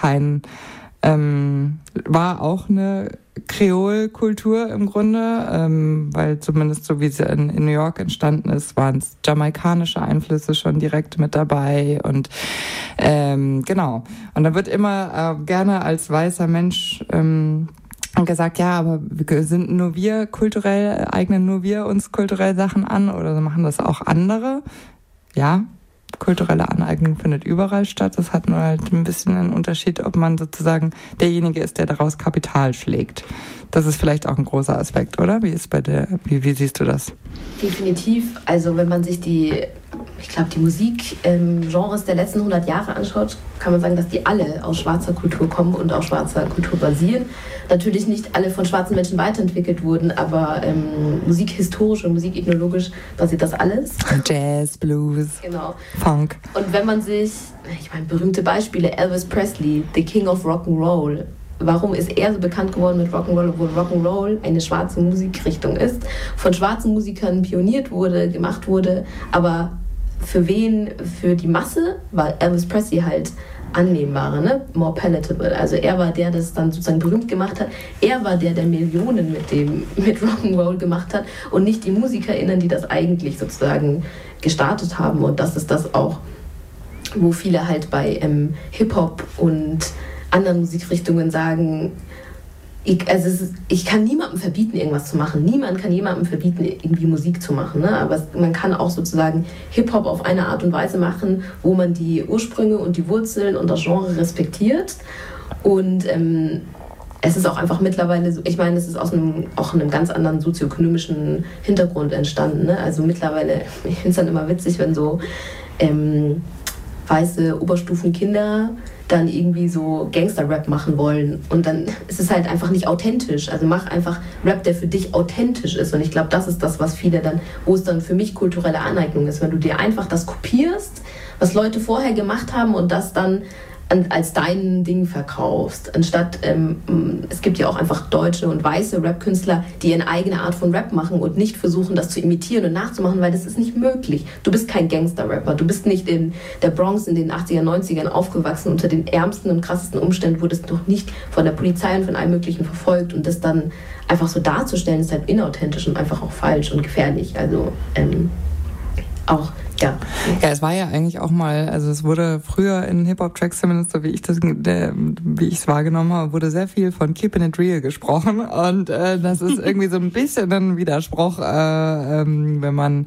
War auch eine Kreolkultur im Grunde, weil zumindest so wie sie in New York entstanden ist, waren es jamaikanische Einflüsse schon direkt mit dabei und genau. Und da wird immer gerne als weißer Mensch gesagt, ja, aber sind nur wir kulturell, eignen nur wir uns kulturell Sachen an oder machen das auch andere? Ja. Kulturelle Aneignung findet überall statt. Das hat nur halt ein bisschen einen Unterschied, ob man sozusagen derjenige ist, der daraus Kapital schlägt. Das ist vielleicht auch ein großer Aspekt, oder? Wie siehst du das? Definitiv. Also wenn man sich die Musikgenres der letzten 100 Jahre anschaut, kann man sagen, dass die alle aus schwarzer Kultur kommen und auf schwarzer Kultur basieren. Natürlich nicht alle von schwarzen Menschen weiterentwickelt wurden, aber musikhistorisch und musikethnologisch basiert das alles. Jazz, Blues, genau. Funk. Und wenn man sich, berühmte Beispiele, Elvis Presley, the King of Rock'n'Roll. Warum ist er so bekannt geworden mit Rock'n'Roll, obwohl Rock'n'Roll eine schwarze Musikrichtung ist, von schwarzen Musikern pioniert wurde, gemacht wurde, aber für wen? Für die Masse war Elvis Presley halt annehmbarer, ne? More palatable. Also er war der, der das dann sozusagen berühmt gemacht hat. Er war der Millionen mit Rock'n'Roll gemacht hat und nicht die MusikerInnen, die das eigentlich sozusagen gestartet haben. Und das ist das auch, wo viele halt bei Hip-Hop und anderen Musikrichtungen sagen, ich kann niemandem verbieten, irgendwas zu machen. Niemand kann jemandem verbieten, irgendwie Musik zu machen. Ne? Aber man kann auch sozusagen Hip-Hop auf eine Art und Weise machen, wo man die Ursprünge und die Wurzeln und das Genre respektiert. Und es ist auch einfach mittlerweile so, ich meine, es ist aus einem ganz anderen sozioökonomischen Hintergrund entstanden. Ne? Also mittlerweile, ich finde es dann immer witzig, wenn so weiße Oberstufenkinder dann irgendwie so Gangster-Rap machen wollen. Und dann ist es halt einfach nicht authentisch. Also mach einfach Rap, der für dich authentisch ist. Und ich glaube, das ist das, was viele dann, wo es dann für mich kulturelle Aneignung ist. Wenn du dir einfach das kopierst, was Leute vorher gemacht haben und das dann als dein Ding verkaufst. Anstatt, es gibt ja auch einfach deutsche und weiße Rap-Künstler, die eine eigene Art von Rap machen und nicht versuchen, das zu imitieren und nachzumachen, weil das ist nicht möglich. Du bist kein Gangster-Rapper. Du bist nicht in der Bronx in den 80er, 90ern aufgewachsen, unter den ärmsten und krassesten Umständen, wurdest noch nicht von der Polizei und von allem Möglichen verfolgt. Und das dann einfach so darzustellen, ist halt inauthentisch und einfach auch falsch und gefährlich. Also auch, ja. Ja, es war ja eigentlich auch mal, also es wurde früher in Hip-Hop-Tracks, zumindest so wie ich es wahrgenommen habe, wurde sehr viel von Keeping It Real gesprochen und das ist irgendwie so ein bisschen ein Widerspruch, wenn man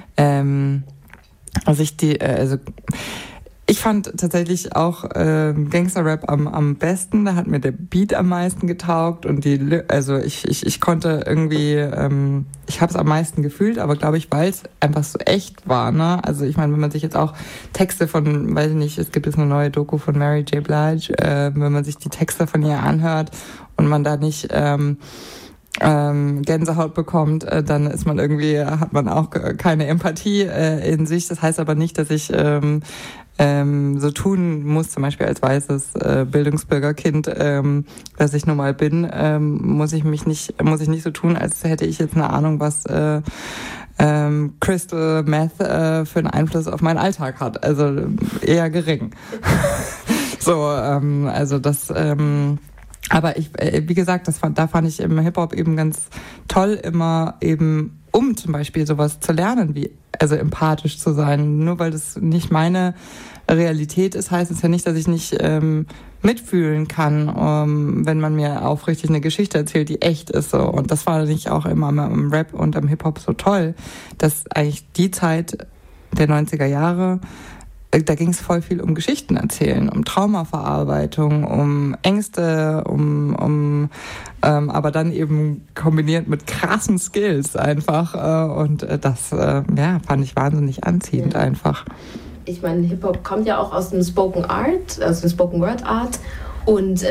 ich fand tatsächlich auch Gangster-Rap am besten. Da hat mir der Beat am meisten getaugt und ich konnte irgendwie, ich habe es am meisten gefühlt, aber glaube ich, weil es einfach so echt war. Ne? Also ich meine, wenn man sich jetzt auch Texte von, weiß ich nicht, es gibt jetzt eine neue Doku von Mary J. Blige, wenn man sich die Texte von ihr anhört und man da nicht Gänsehaut bekommt, dann hat man auch keine Empathie in sich. Das heißt aber nicht, dass ich so tun muss, zum Beispiel als weißes Bildungsbürgerkind, dass ich nun mal bin, muss ich nicht so tun, als hätte ich jetzt eine Ahnung, was Crystal Meth für einen Einfluss auf meinen Alltag hat. Also eher gering. So, also das aber wie gesagt, da fand ich im Hip-Hop eben ganz toll, immer eben, um zum Beispiel sowas zu lernen, also empathisch zu sein. Nur weil das nicht meine Realität ist, heißt es ja nicht, dass ich nicht mitfühlen kann, wenn man mir aufrichtig eine Geschichte erzählt, die echt ist. So. Und das war nicht auch immer im Rap und im Hip-Hop so toll, dass eigentlich die Zeit der 90er Jahre, da ging es voll viel um Geschichten erzählen, um Traumaverarbeitung, um Ängste, aber dann eben kombiniert mit krassen Skills einfach. Und das fand ich wahnsinnig anziehend einfach. Ich meine, Hip-Hop kommt ja auch aus dem Spoken Art, aus dem Spoken Word Art und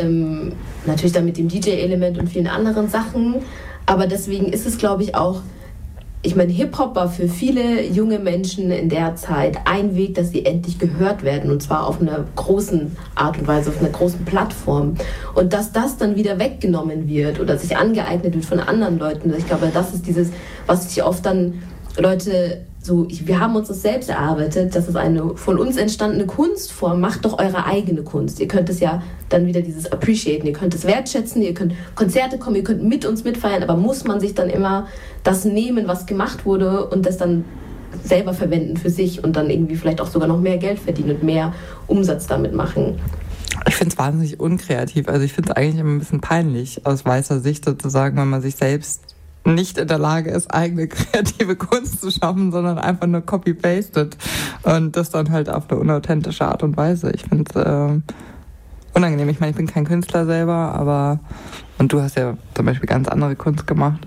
natürlich dann mit dem DJ-Element und vielen anderen Sachen. Aber deswegen ist es, glaube ich, auch ich meine, Hip-Hop war für viele junge Menschen in der Zeit ein Weg, dass sie endlich gehört werden, und zwar auf einer großen Art und Weise, auf einer großen Plattform. Und dass das dann wieder weggenommen wird oder sich angeeignet wird von anderen Leuten, ich glaube, das ist dieses, was sich oft dann Leute so, wir haben uns das selbst erarbeitet, das ist eine von uns entstandene Kunstform, macht doch eure eigene Kunst. Ihr könnt es ja dann wieder dieses appreciaten, ihr könnt es wertschätzen, ihr könnt Konzerte kommen, ihr könnt mit uns mitfeiern, aber muss man sich dann immer das nehmen, was gemacht wurde und das dann selber verwenden für sich und dann irgendwie vielleicht auch sogar noch mehr Geld verdienen und mehr Umsatz damit machen? Ich finde es wahnsinnig unkreativ. Also ich finde es eigentlich immer ein bisschen peinlich aus weißer Sicht sozusagen, wenn man sich selbst nicht in der Lage ist, eigene kreative Kunst zu schaffen, sondern einfach nur copy-pasted und das dann halt auf eine unauthentische Art und Weise. Ich finde es unangenehm. Ich meine, ich bin kein Künstler selber, aber und du hast ja zum Beispiel ganz andere Kunst gemacht.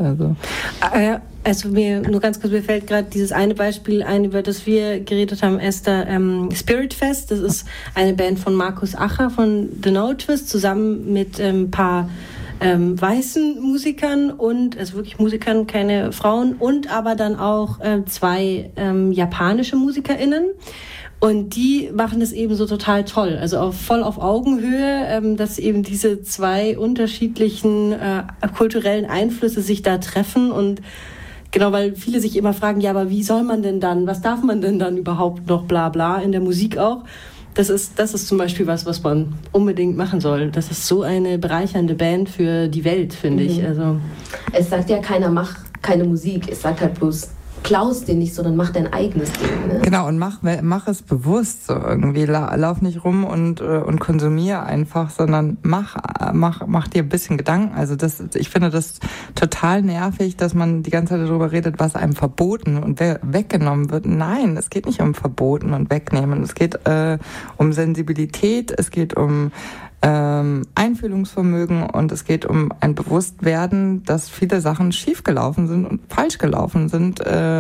Also mir nur ganz kurz, mir fällt gerade dieses eine Beispiel ein, über das wir geredet haben, Esther, Spirit Fest. Das ist eine Band von Markus Acher von The No Twist zusammen mit ein paar weißen Musikern und, also wirklich Musikern, keine Frauen, und aber dann auch 2 japanische MusikerInnen. Und die machen das eben so total toll, also voll auf Augenhöhe, dass eben diese 2 unterschiedlichen kulturellen Einflüsse sich da treffen. Und genau, weil viele sich immer fragen, ja, aber wie soll man denn dann, was darf man denn dann überhaupt noch, bla bla, in der Musik auch. Das ist zum Beispiel was man unbedingt machen soll. Das ist so eine bereichernde Band für die Welt, finde ich. Also es sagt ja keiner, mach keine Musik. Es sagt halt bloß, klaust dir nicht, sondern mach dein eigenes Ding. Ne? Genau, und mach es bewusst so irgendwie. Lauf nicht rum und konsumier einfach, sondern mach dir ein bisschen Gedanken. Also ich finde das total nervig, dass man die ganze Zeit darüber redet, was einem verboten und weggenommen wird. Nein, es geht nicht um verboten und wegnehmen. Es geht um Sensibilität, es geht um Einfühlungsvermögen und es geht um ein Bewusstwerden, dass viele Sachen schiefgelaufen sind und falsch gelaufen sind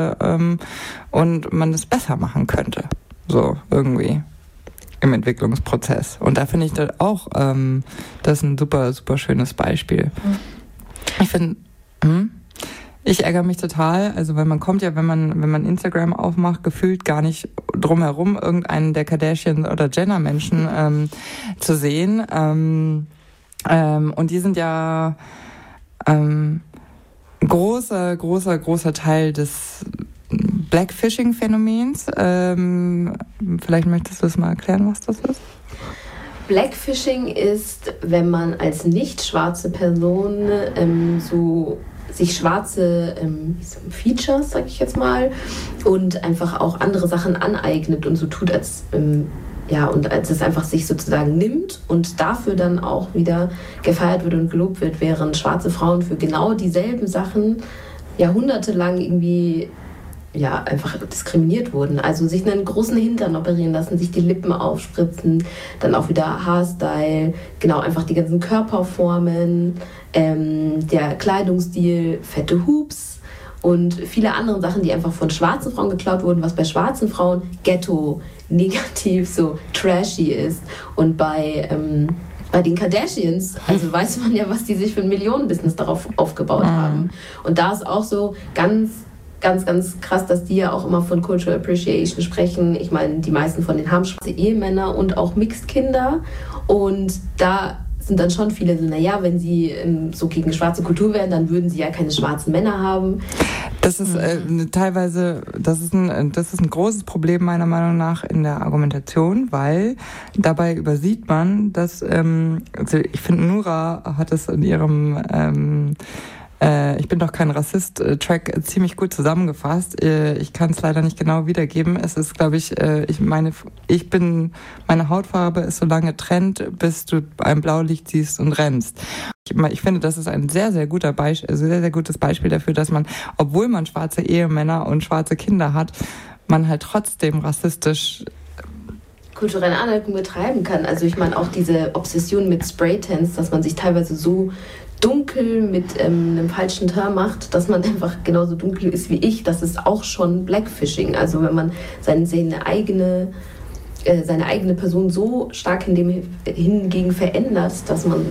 und man es besser machen könnte. So irgendwie im Entwicklungsprozess. Und da finde ich das auch, das ist ein super, super schönes Beispiel. Ich finde, ich ärgere mich total, also weil man kommt ja, wenn man Instagram aufmacht, gefühlt gar nicht drum herum, irgendeinen der Kardashian oder Jenner-Menschen zu sehen. Und die sind ja großer Teil des Blackfishing-Phänomens. Vielleicht möchtest du es mal erklären, was das ist? Blackfishing ist, wenn man als nicht schwarze Person sich schwarze Features, sag ich jetzt mal, und einfach auch andere Sachen aneignet und so tut, als als es einfach sich sozusagen nimmt und dafür dann auch wieder gefeiert wird und gelobt wird, während schwarze Frauen für genau dieselben Sachen jahrhundertelang irgendwie einfach diskriminiert wurden. Also sich einen großen Hintern operieren lassen, sich die Lippen aufspritzen, dann auch wieder Haarstyle, genau, einfach die ganzen Körperformen, der Kleidungsstil, fette Hoops und viele andere Sachen, die einfach von schwarzen Frauen geklaut wurden, was bei schwarzen Frauen Ghetto, negativ, so trashy ist. Und bei den Kardashians, also weiß man ja, was die sich für ein Millionenbusiness darauf aufgebaut haben. Und da ist auch so ganz krass, dass die ja auch immer von Cultural Appreciation sprechen. Ich meine, die meisten von denen haben schwarze Ehemänner und auch Mixed-Kinder. Und da sind dann schon viele so, wenn sie so gegen schwarze Kultur wären, dann würden sie ja keine schwarzen Männer haben. Das ist teilweise, das ist ein großes Problem meiner Meinung nach in der Argumentation, weil dabei übersieht man, dass, also ich finde, Nura hat es in ihrem Ich bin doch kein Rassist-Track ziemlich gut zusammengefasst. Ich kann es leider nicht genau wiedergeben. Es ist, glaube ich, meine Hautfarbe ist so lange Trend, bis du ein Blaulicht siehst und rennst. Ich finde, das ist ein sehr, sehr guter Beispiel, sehr, sehr gutes Beispiel dafür, dass man, obwohl man schwarze Ehemänner und schwarze Kinder hat, man halt trotzdem rassistisch kulturelle Aneignung betreiben kann. Also ich meine auch diese Obsession mit Spraytans, dass man sich teilweise so dunkel mit einem falschen Teint macht, dass man einfach genauso dunkel ist wie ich, das ist auch schon Blackfishing. Also wenn man seine eigene Person so stark hingegen verändert, dass man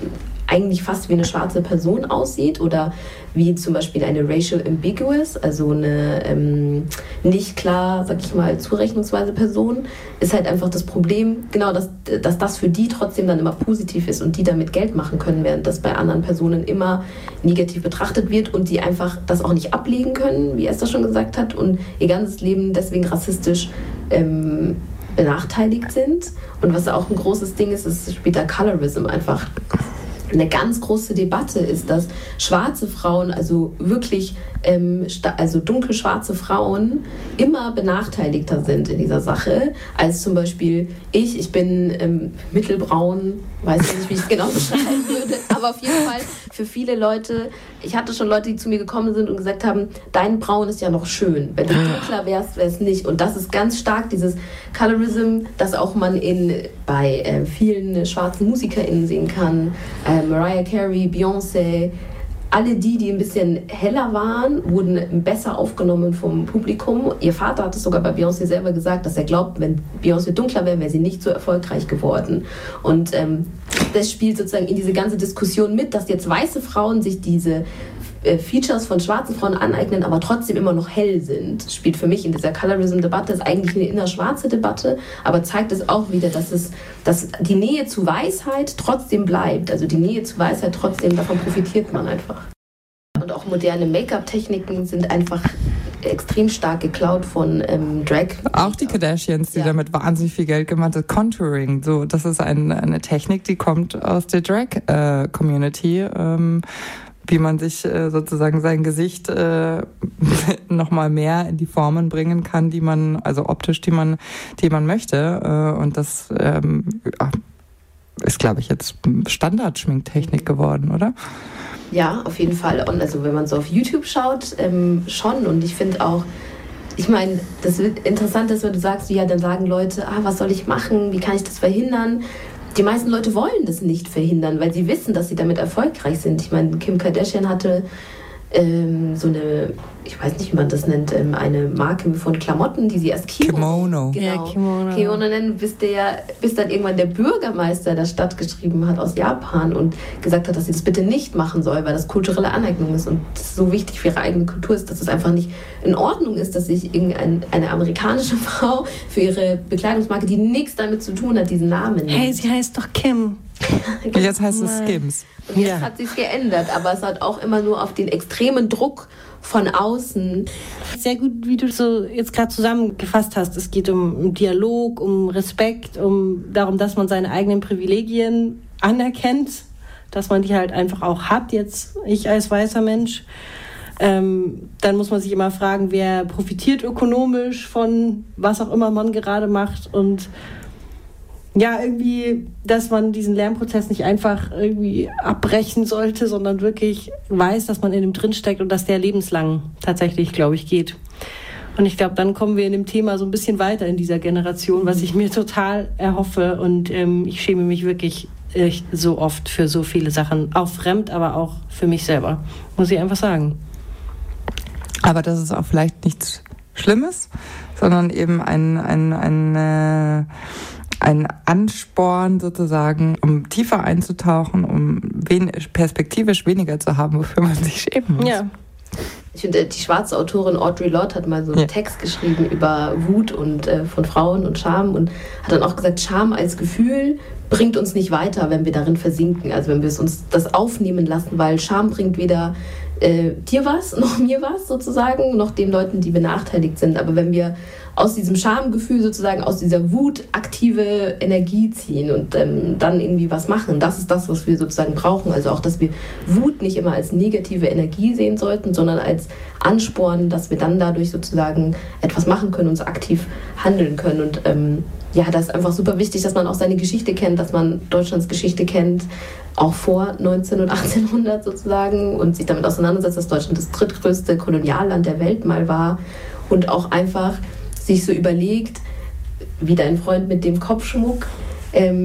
eigentlich fast wie eine schwarze Person aussieht oder wie zum Beispiel eine racial ambiguous, also eine nicht klar, sag ich mal, zurechnungsweise Person, ist halt einfach das Problem, genau, dass das für die trotzdem dann immer positiv ist und die damit Geld machen können, während das bei anderen Personen immer negativ betrachtet wird und die einfach das auch nicht ablegen können, wie Esther schon gesagt hat, und ihr ganzes Leben deswegen rassistisch benachteiligt sind. Und was auch ein großes Ding ist später Colorism einfach. Eine ganz große Debatte ist, dass schwarze Frauen, also wirklich also dunkelschwarze Frauen, immer benachteiligter sind in dieser Sache, als zum Beispiel ich bin mittelbraun, weiß nicht, wie ich es genau beschreiben würde, aber auf jeden Fall für viele Leute, ich hatte schon Leute, die zu mir gekommen sind und gesagt haben, dein Braun ist ja noch schön, wenn du dunkler wärst, wäre es nicht. Und das ist ganz stark, dieses Colorism, das auch man bei vielen schwarzen MusikerInnen sehen kann. Mariah Carey, Beyoncé, alle die ein bisschen heller waren, wurden besser aufgenommen vom Publikum. Ihr Vater hat es sogar bei Beyoncé selber gesagt, dass er glaubt, wenn Beyoncé dunkler wäre, wäre sie nicht so erfolgreich geworden. Und das spielt sozusagen in diese ganze Diskussion mit, dass jetzt weiße Frauen sich diese Features von schwarzen Frauen aneignen, aber trotzdem immer noch hell sind. Das spielt für mich in dieser Colorism-Debatte, ist eigentlich eine innerschwarze Debatte, aber zeigt es auch wieder, dass die Nähe zu Weißheit trotzdem bleibt. Also die Nähe zu Weißheit trotzdem, davon profitiert man einfach. Und auch moderne Make-up-Techniken sind einfach extrem stark geklaut von Drag. Auch die Kardashians, die damit wahnsinnig viel Geld gemacht haben. Contouring, so, das ist eine Technik, die kommt aus der Drag-Community. Wie man sich sozusagen sein Gesicht nochmal mehr in die Formen bringen kann, die man, also optisch, die man möchte. Und das ist, glaube ich, jetzt Standard-Schminktechnik geworden, oder? Ja, auf jeden Fall. Und also wenn man so auf YouTube schaut, schon. Und ich finde auch, ich meine, das wird interessant, dass wenn du sagst, ja, dann sagen Leute, was soll ich machen, wie kann ich das verhindern? Die meisten Leute wollen das nicht verhindern, weil sie wissen, dass sie damit erfolgreich sind. Ich meine, Kim Kardashian hatte so eine, ich weiß nicht, wie man das nennt, eine Marke von Klamotten, die sie als Kimono. Genau, ja, Kimono nennen, bis dann irgendwann der Bürgermeister der Stadt geschrieben hat aus Japan und gesagt hat, dass sie das bitte nicht machen soll, weil das kulturelle Aneignung ist und das so wichtig für ihre eigene Kultur ist, dass es einfach nicht in Ordnung ist, dass sich eine amerikanische Frau für ihre Bekleidungsmarke, die nichts damit zu tun hat, diesen Namen nennt. Hey, sie heißt doch Kim. Jetzt heißt es Skims. Und jetzt hat sie es geändert, aber es hat auch immer nur auf den extremen Druck von außen. Sehr gut, wie du so jetzt gerade zusammengefasst hast. Es geht um Dialog, um Respekt, darum, dass man seine eigenen Privilegien anerkennt, dass man die halt einfach auch hat, jetzt ich als weißer Mensch. Dann muss man sich immer fragen, wer profitiert ökonomisch von was auch immer man gerade macht und ja, irgendwie, dass man diesen Lernprozess nicht einfach irgendwie abbrechen sollte, sondern wirklich weiß, dass man in dem drinsteckt und dass der lebenslang tatsächlich, glaube ich, geht. Und ich glaube, dann kommen wir in dem Thema so ein bisschen weiter in dieser Generation, was ich mir total erhoffe. Und ich schäme mich wirklich so oft für so viele Sachen, auch fremd, aber auch für mich selber, muss ich einfach sagen. Aber das ist auch vielleicht nichts Schlimmes, sondern eben ein Ansporn sozusagen, um tiefer einzutauchen, um perspektivisch weniger zu haben, wofür man sich schämen muss. Ja. Ich finde, die schwarze Autorin Audre Lorde hat mal so einen Text geschrieben über Wut und von Frauen und Scham und hat dann auch gesagt, Scham als Gefühl bringt uns nicht weiter, wenn wir darin versinken, also wenn wir uns das aufnehmen lassen, weil Scham bringt weder dir was, noch mir was sozusagen, noch den Leuten, die benachteiligt sind. Aber wenn wir aus diesem Schamgefühl sozusagen, aus dieser Wut aktive Energie ziehen und dann irgendwie was machen, das ist das, was wir sozusagen brauchen. Also auch, dass wir Wut nicht immer als negative Energie sehen sollten, sondern als Ansporn, dass wir dann dadurch sozusagen etwas machen können, uns aktiv handeln können. Und ja, das ist einfach super wichtig, dass man auch seine Geschichte kennt, dass man Deutschlands Geschichte kennt, auch vor 1900 und 1800 sozusagen und sich damit auseinandersetzt, dass Deutschland das drittgrößte Kolonialland der Welt mal war und auch einfach sich so überlegt, wie dein Freund mit dem Kopfschmuck,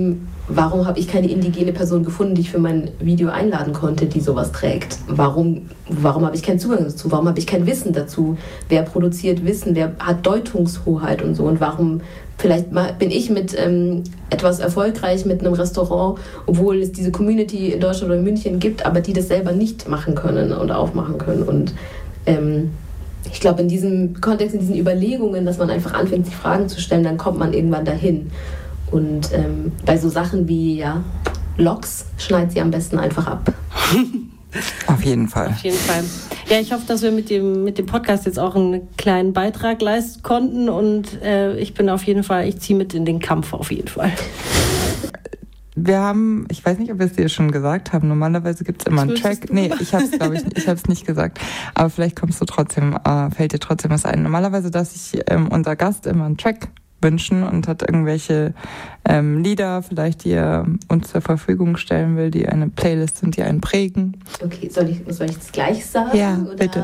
warum habe ich keine indigene Person gefunden, die ich für mein Video einladen konnte, die sowas trägt? Warum habe ich keinen Zugang dazu? Warum habe ich kein Wissen dazu? Wer produziert Wissen? Wer hat Deutungshoheit und so? Und warum vielleicht bin ich mit etwas erfolgreich mit einem Restaurant, obwohl es diese Community in Deutschland oder in München gibt, aber die das selber nicht machen können und aufmachen können. Und ich glaube, in diesem Kontext, in diesen Überlegungen, dass man einfach anfängt, sich Fragen zu stellen, dann kommt man irgendwann dahin. Und bei so Sachen wie Loks schneidet sie am besten einfach ab. Auf jeden Fall. Auf jeden Fall. Ja, ich hoffe, dass wir mit dem Podcast jetzt auch einen kleinen Beitrag leisten konnten und ich ziehe mit in den Kampf auf jeden Fall. Wir haben, ich weiß nicht, ob wir es dir schon gesagt haben, normalerweise gibt es immer einen Track. Nee, ich habe es, glaube ich habe es nicht gesagt. Aber vielleicht fällt dir trotzdem was ein. Normalerweise darf sich unser Gast immer einen Track wünschen und hat irgendwelche Lieder, vielleicht die er uns zur Verfügung stellen will, die eine Playlist sind, die einen prägen. Okay, soll ich das gleich sagen? Ja, oder, bitte.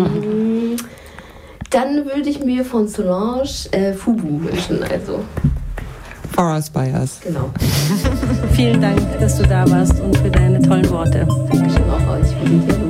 Dann würde ich mir von Solange Fubu wünschen, also For Us, By Us. Genau. Vielen Dank, dass du da warst und für deine tollen Worte. Dankeschön auch euch für die Dialog.